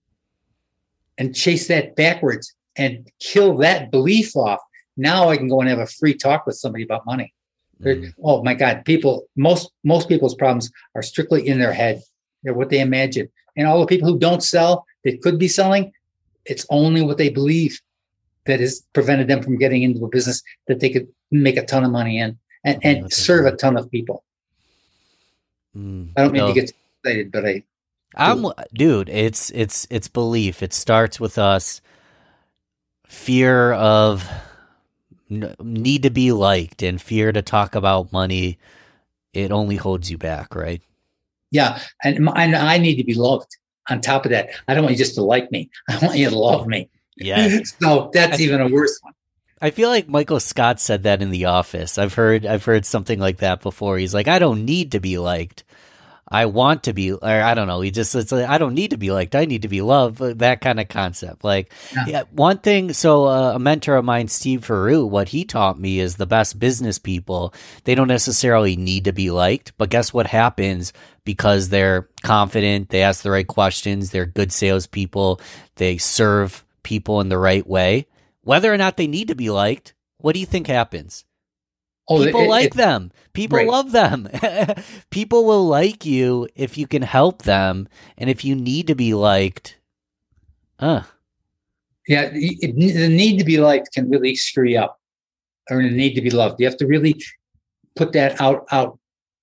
And chase that backwards and kill that belief off. Now I can go and have a free talk with somebody about money. Mm-hmm. Oh my God, people, most, most people's problems are strictly in their head. They're what they imagine. And all the people who don't sell, that could be selling, it's only what they believe that has prevented them from getting into a business that they could make a ton of money in and, and serve a ton of people. Mm, I don't mean no. to get excited, but I. I'm, dude, it's it's it's belief. It starts with us. Fear of need to be liked and fear to talk about money. It only holds you back, right? Yeah, and, and I need to be loved. On top of that, I don't want you just to like me. I want you to love me. Yeah. So that's I, even a worse one. I feel like Michael Scott said that in The Office. I've heard I've heard something like that before. He's like, I don't need to be liked. I want to be, or I don't know. He just, it's like, I don't need to be liked. I need to be loved. That kind of concept. Like, yeah. Yeah, one thing. So uh, a mentor of mine, Steve Faroux, what he taught me is the best business people, they don't necessarily need to be liked, but guess what happens because they're confident, they ask the right questions, they're good salespeople, they serve people in the right way. Whether or not they need to be liked, what do you think happens? Oh, People it, like it, them. People right. love them. People will like you if you can help them. And if you need to be liked, uh. Yeah, it, the need to be liked can really screw you up. Or the need to be loved. You have to really put that out, out.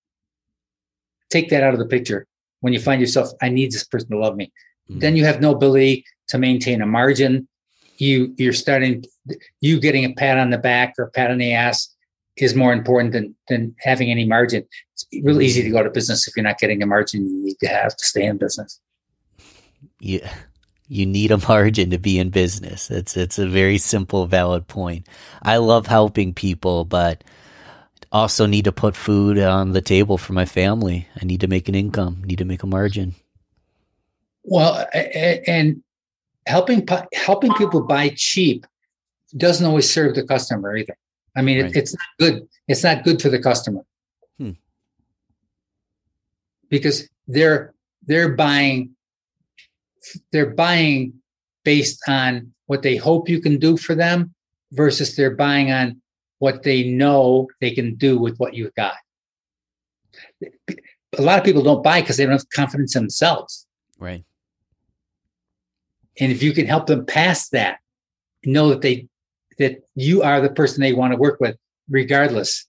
Take that out of the picture. When you find yourself, I need this person to love me. Mm. Then you have no ability to maintain a margin. You, you're starting, you getting a pat on the back or a pat on the ass is more important than, than having any margin. It's really easy to go to business if you're not getting the margin you need to have to stay in business. Yeah, you need a margin to be in business. It's it's a very simple, valid point. I love helping people, but also need to put food on the table for my family. I need to make an income, need to make a margin. Well, and helping helping people buy cheap doesn't always serve the customer either. I mean, right. it, it's not good. It's not good for the customer hmm. because they're they're buying they're buying based on what they hope you can do for them versus they're buying on what they know they can do with what you've got. A lot of people don't buy because they don't have confidence in themselves. Right. And if you can help them past that, know that they that you are the person they want to work with, regardless.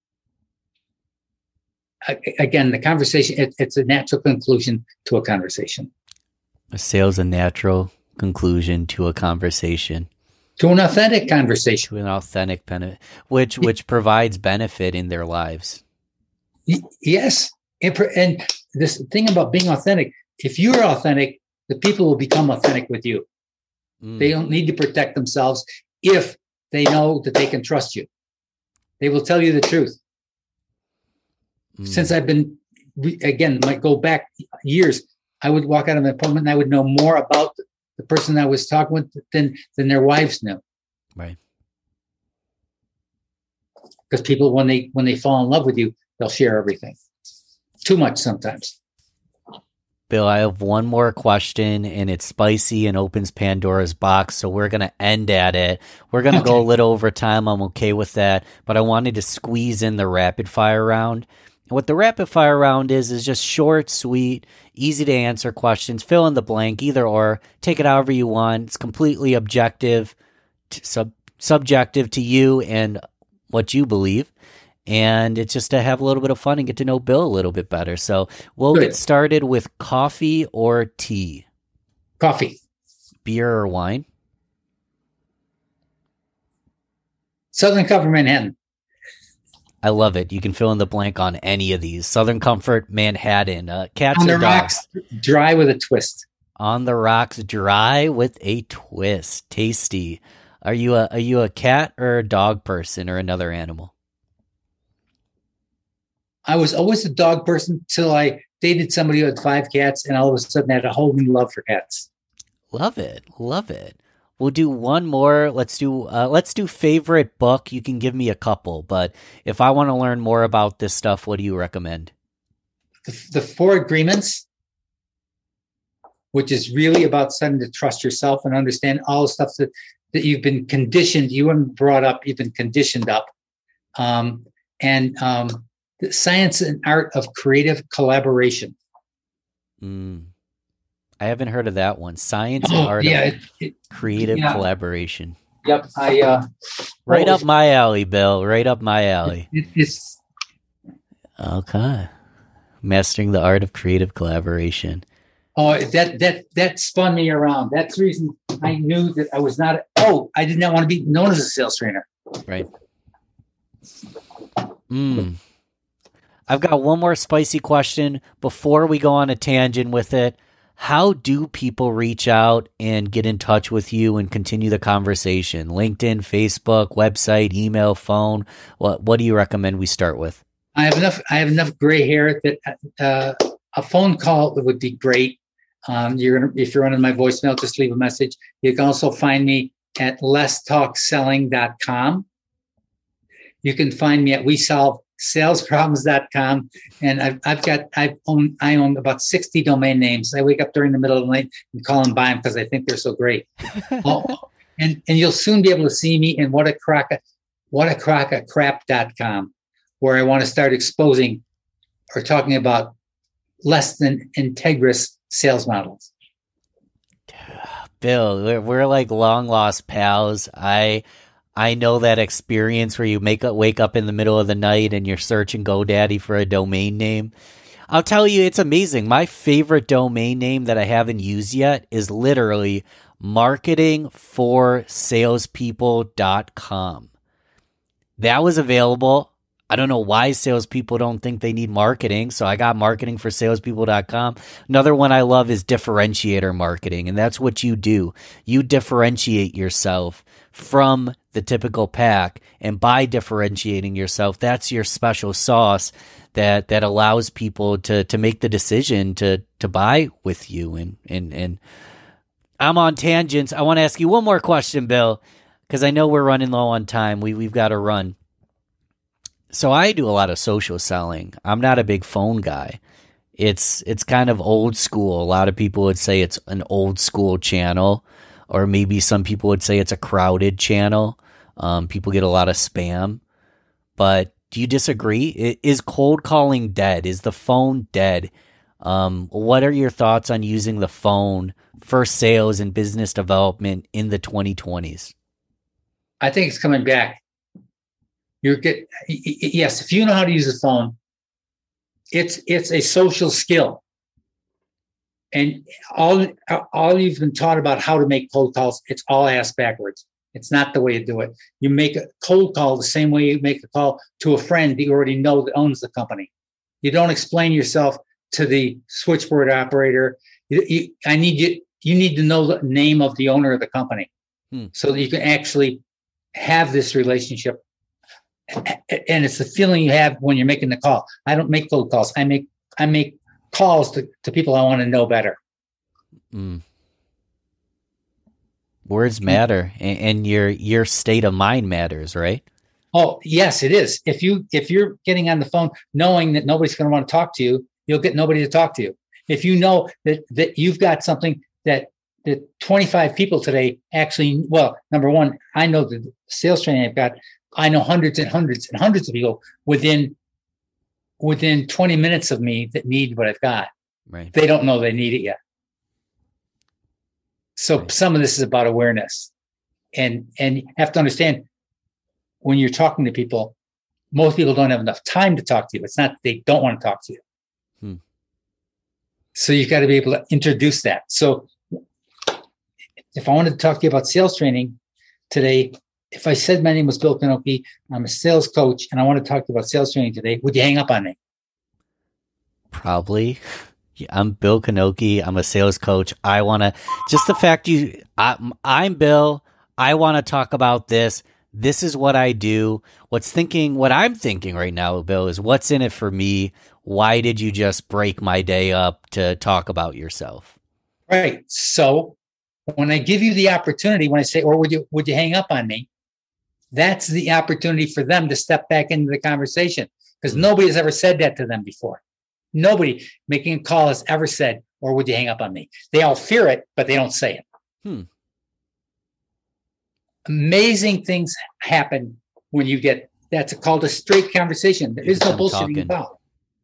Again, the conversation, it, it's a natural conclusion to a conversation. A sale's a natural conclusion to a conversation. To an authentic conversation. To an authentic benefit, which, which provides benefit in their lives. Yes. And this thing about being authentic, if you're authentic, the people will become authentic with you. Mm. They don't need to protect themselves if they know that they can trust you. They will tell you the truth. Mm. Since I've been, again, might go back years, I would walk out of an appointment and I would know more about the person I was talking with than, than their wives knew. Right. Because people, when they when they fall in love with you, they'll share everything. Too much sometimes. Bill, I have one more question, and it's spicy and opens Pandora's box, so we're going to end at it. We're going to okay. go a little over time. I'm okay with that, but I wanted to squeeze in the rapid fire round. And what the rapid fire round is, is just short, sweet, easy to answer questions. Fill in the blank, either or. Take it however you want. It's completely objective, sub, subjective to you and what you believe. And it's just to have a little bit of fun and get to know Bill a little bit better. So we'll Good. get started with coffee or tea. Coffee. Beer or wine? Southern Comfort Manhattan. I love it. You can fill in the blank on any of these. Southern Comfort Manhattan. Uh, cats on or the dogs? Rocks, dry with a twist. On the rocks, dry with a twist. Tasty. Are you a are you a cat or a dog person or another animal? I was always a dog person till I dated somebody who had five cats, and all of a sudden I had a whole new love for cats. Love it, love it. We'll do one more. Let's do uh, let's do favorite book. You can give me a couple, but if I want to learn more about this stuff, what do you recommend? The, the Four Agreements, which is really about starting to trust yourself and understand all the stuff that, that you've been conditioned. You haven't brought up. You've been conditioned up, um, and um, the Science and Art of Creative Collaboration. Mm. I haven't heard of that one. Science and oh, Art yeah, of it, it, Creative yeah. Collaboration. Yep. I uh, right up my alley, Bill. Right up my alley. It, it's okay. Mastering the Art of Creative Collaboration. Oh, that that that spun me around. That's the reason I knew that I was not. Oh, I did not want to be known as a sales trainer. Right. Mm. I've got one more spicy question before we go on a tangent with it. How do people reach out and get in touch with you and continue the conversation? LinkedIn, Facebook, website, email, phone. What What do you recommend we start with? I have enough. I have enough gray hair that uh, a phone call would be great. Um, you're gonna if you're on my voicemail, just leave a message. You can also find me at less talk selling dot com. You can find me at we solve sales problems dot com, and I've, I've got I've own I own about sixty domain names. I wake up during the middle of the night and call and buy them because I think they're so great. oh, and and you'll soon be able to see me in what a crock what a crock of crap dot com, where I want to start exposing or talking about less than integrous sales models. Bill, we're, we're like long lost pals. I. I know that experience where you make a, wake up in the middle of the night and you're searching GoDaddy for a domain name. I'll tell you, it's amazing. My favorite domain name that I haven't used yet is literally marketing for salespeople dot com. That was available. I don't know why salespeople don't think they need marketing, so I got marketing for salespeople dot com. Another one I love is differentiator marketing, and that's what you do. You differentiate yourself from the typical pack, and by differentiating yourself, that's your special sauce that that allows people to to make the decision to to buy with you. And and and I'm on tangents. I want to ask you one more question, Bill, because I know we're running low on time. We we've got to run. So I do a lot of social selling. I'm not a big phone guy. It's it's kind of old school. A lot of people would say it's an old school channel. Or maybe some people would say it's a crowded channel. Um, people get a lot of spam. But do you disagree? Is cold calling dead? Is the phone dead? Um, what are your thoughts on using the phone for sales and business development in the twenty twenties? I think it's coming back. You're get yes, if you know how to use the phone, it's it's a social skill. And all all you've been taught about how to make cold calls, it's all ass backwards. It's not the way to do it. You make a cold call the same way you make a call to a friend that you already know that owns the company. You don't explain yourself to the switchboard operator. You, you, I need you. You need to know the name of the owner of the company, hmm. so that you can actually have this relationship. And it's the feeling you have when you're making the call. I don't make cold calls. I make I make calls to, to people I want to know better. Mm. Words matter, and, and your your state of mind matters, right? Oh, yes, it is. If you if you're getting on the phone knowing that nobody's going to want to talk to you, you'll get nobody to talk to you. If you know that that you've got something that that twenty-five people today actually, well, number one, I know the sales training I've got. I know hundreds and hundreds and hundreds of people within within twenty minutes of me that need what I've got. Right. They don't know they need it yet. So right. some of this is about awareness, and and you have to understand when you're talking to people, most people don't have enough time to talk to you. It's not that they don't want to talk to you. Hmm. So you got to be able to introduce that. So if I wanted to talk to you about sales training today, if I said my name was Bill Knoche, I'm a sales coach, and I want to talk to you about sales training today, would you hang up on me? Probably. I'm Bill Knoche. I'm a sales coach. I want to, just the fact you, I, I'm Bill. I want to talk about this. This is what I do. What's thinking, what I'm thinking right now, Bill, is what's in it for me? Why did you just break my day up to talk about yourself? Right. So when I give you the opportunity, when I say, or would you, would you hang up on me? That's the opportunity for them to step back into the conversation, because nobody has ever said that to them before. Nobody making a call has ever said, or would you hang up on me? They all fear it, but they don't say it. Hmm. Amazing things happen when you get, that's called a straight conversation. There is no bullshitting involved.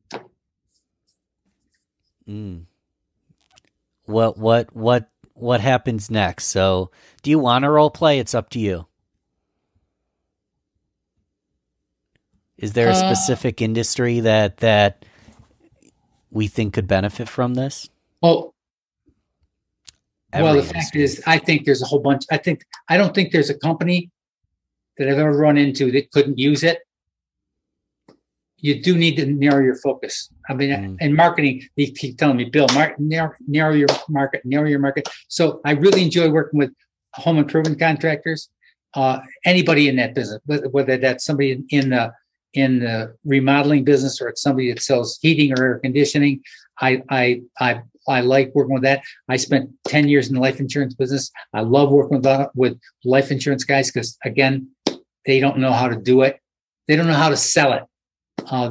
Mm. What, what, what, what happens next? So do you want to role play? It's up to you. Is there a specific uh, industry that that we think could benefit from this? Oh, Every well, the industry. fact is, I think there's a whole bunch. I think I don't think there's a company that I've ever run into that couldn't use it. You do need to narrow your focus. I mean, mm. in marketing, they keep telling me, Bill, mar- narrow, narrow your market, narrow your market. So I really enjoy working with home improvement contractors, uh, anybody in that business, whether that's somebody in the in the remodeling business or it's somebody that sells heating or air conditioning. I, I, I, I like working with that. I spent ten years in the life insurance business. I love working with, with life insurance guys because, again, they don't know how to do it. They don't know how to sell it. Uh,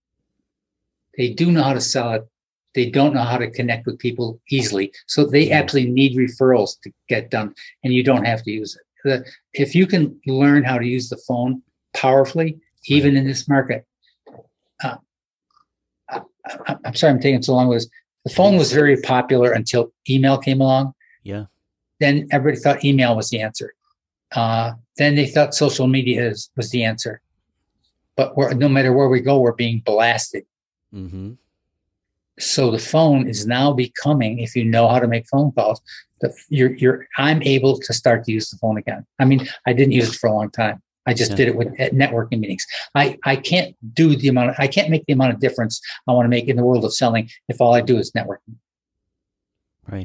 they do know how to sell it. They don't know how to connect with people easily. So they absolutely need referrals to get done, and you don't have to use it. The, if you can learn how to use the phone powerfully, even in this market, uh, I, I, I'm sorry I'm taking so long with this. The phone was very popular until email came along. Yeah. Then everybody thought email was the answer. Uh, then they thought social media is, was the answer. But we're, no matter where we go, we're being blasted. Mm-hmm. So the phone is now becoming, if you know how to make phone calls, the, you're, you're, I'm able to start to use the phone again. I mean, I didn't use it for a long time. I just yeah. did it with at networking meetings. I, I can't do the amount of, I can't make the amount of difference I want to make in the world of selling if all I do is networking. Right.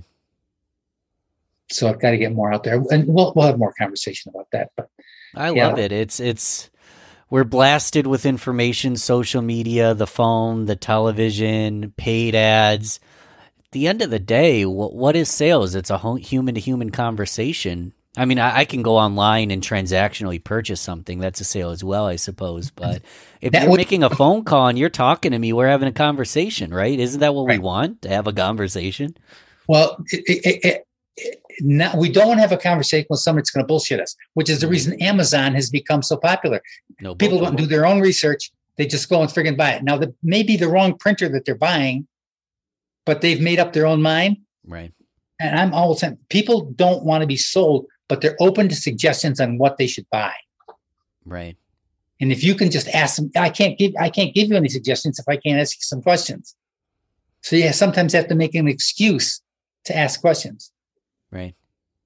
So I've got to get more out there, and we'll we'll have more conversation about that. But I yeah. love it. It's it's we're blasted with information, social media, the phone, the television, paid ads. At the end of the day, what what is sales? It's a human to human conversation. I mean, I, I can go online and transactionally purchase something. That's a sale as well, I suppose. But if that you're would, making a phone call and you're talking to me, we're having a conversation, right? Isn't that what right. we want, to have a conversation? Well, it, it, it, it, now we don't want to have a conversation with someone that's going to bullshit us, which is the reason Amazon has become so popular. No People don't do their own research. They just go and friggin' buy it. Now, the, maybe the wrong printer that they're buying, but they've made up their own mind. Right. And I'm always saying, people don't want to be sold, but they're open to suggestions on what they should buy. Right. And if you can just ask them, I can't give, I can't give you any suggestions if I can't ask you some questions. So yeah, sometimes you have to make an excuse to ask questions. Right.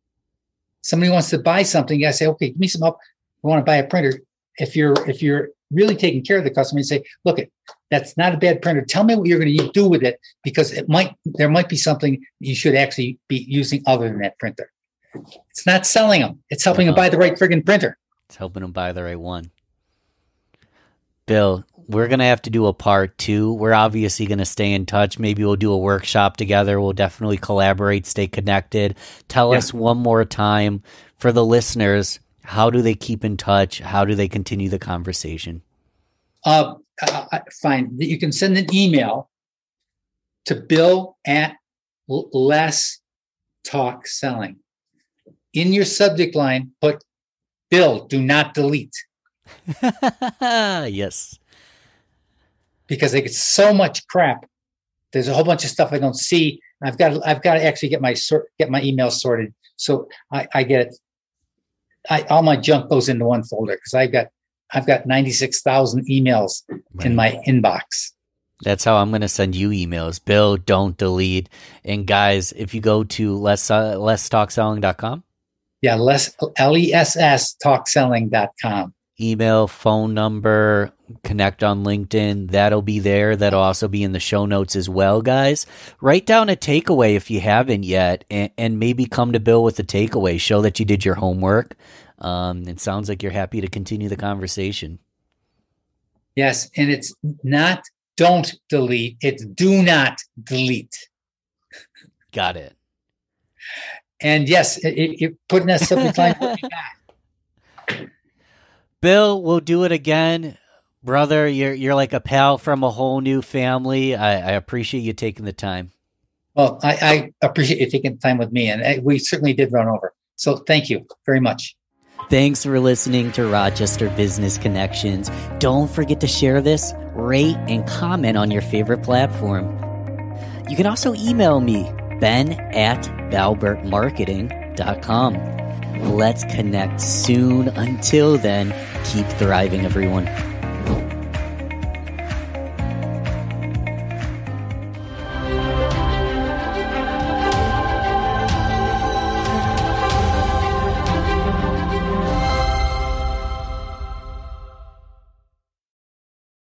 Somebody wants to buy something, you gotta say, okay, give me some help. You want to buy a printer. If you're, if you're really taking care of the customer and say, look, that's not a bad printer. Tell me what you're going to do with it, because it might there might be something you should actually be using other than that printer. It's not selling them. It's helping uh-huh. them buy the right friggin' printer. It's helping them buy the right one. Bill, we're going to have to do a part two. We're obviously going to stay in touch. Maybe we'll do a workshop together. We'll definitely collaborate, stay connected. Tell yeah. us one more time for the listeners, how do they keep in touch? How do they continue the conversation? Uh, uh, fine. You can send an email to Bill at Less Talk Selling. In your subject line, put Bill, do not delete. Yes. Because they get so much crap. There's a whole bunch of stuff I don't see. I've got I've got to actually get my sort get my email sorted. So I, I get it. I, all my junk goes into one folder because I've got I've got ninety-six thousand emails right. in my inbox. That's how I'm going to send you emails. Bill, don't delete. And guys, if you go to less uh, less talk selling dot com. Yeah, less L E S S talk selling dot com. Email, phone number, connect on LinkedIn. That'll be there. That'll also be in the show notes as well, guys. Write down a takeaway if you haven't yet, and, and maybe come to Bill with a takeaway. Show that you did your homework. Um, it sounds like you're happy to continue the conversation. Yes, and it's not don't delete. It's do not delete. Got it. And yes, it, it, put in that subject line what you got. Bill, we'll do it again. Brother, you're you're like a pal from a whole new family. I, I appreciate you taking the time. Well, I, I appreciate you taking the time with me, and I, we certainly did run over. So thank you very much. Thanks for listening to Rochester Business Connections. Don't forget to share this, rate, and comment on your favorite platform. You can also email me, Ben at balbert marketing dot com. Let's connect soon. Until then, keep thriving, everyone.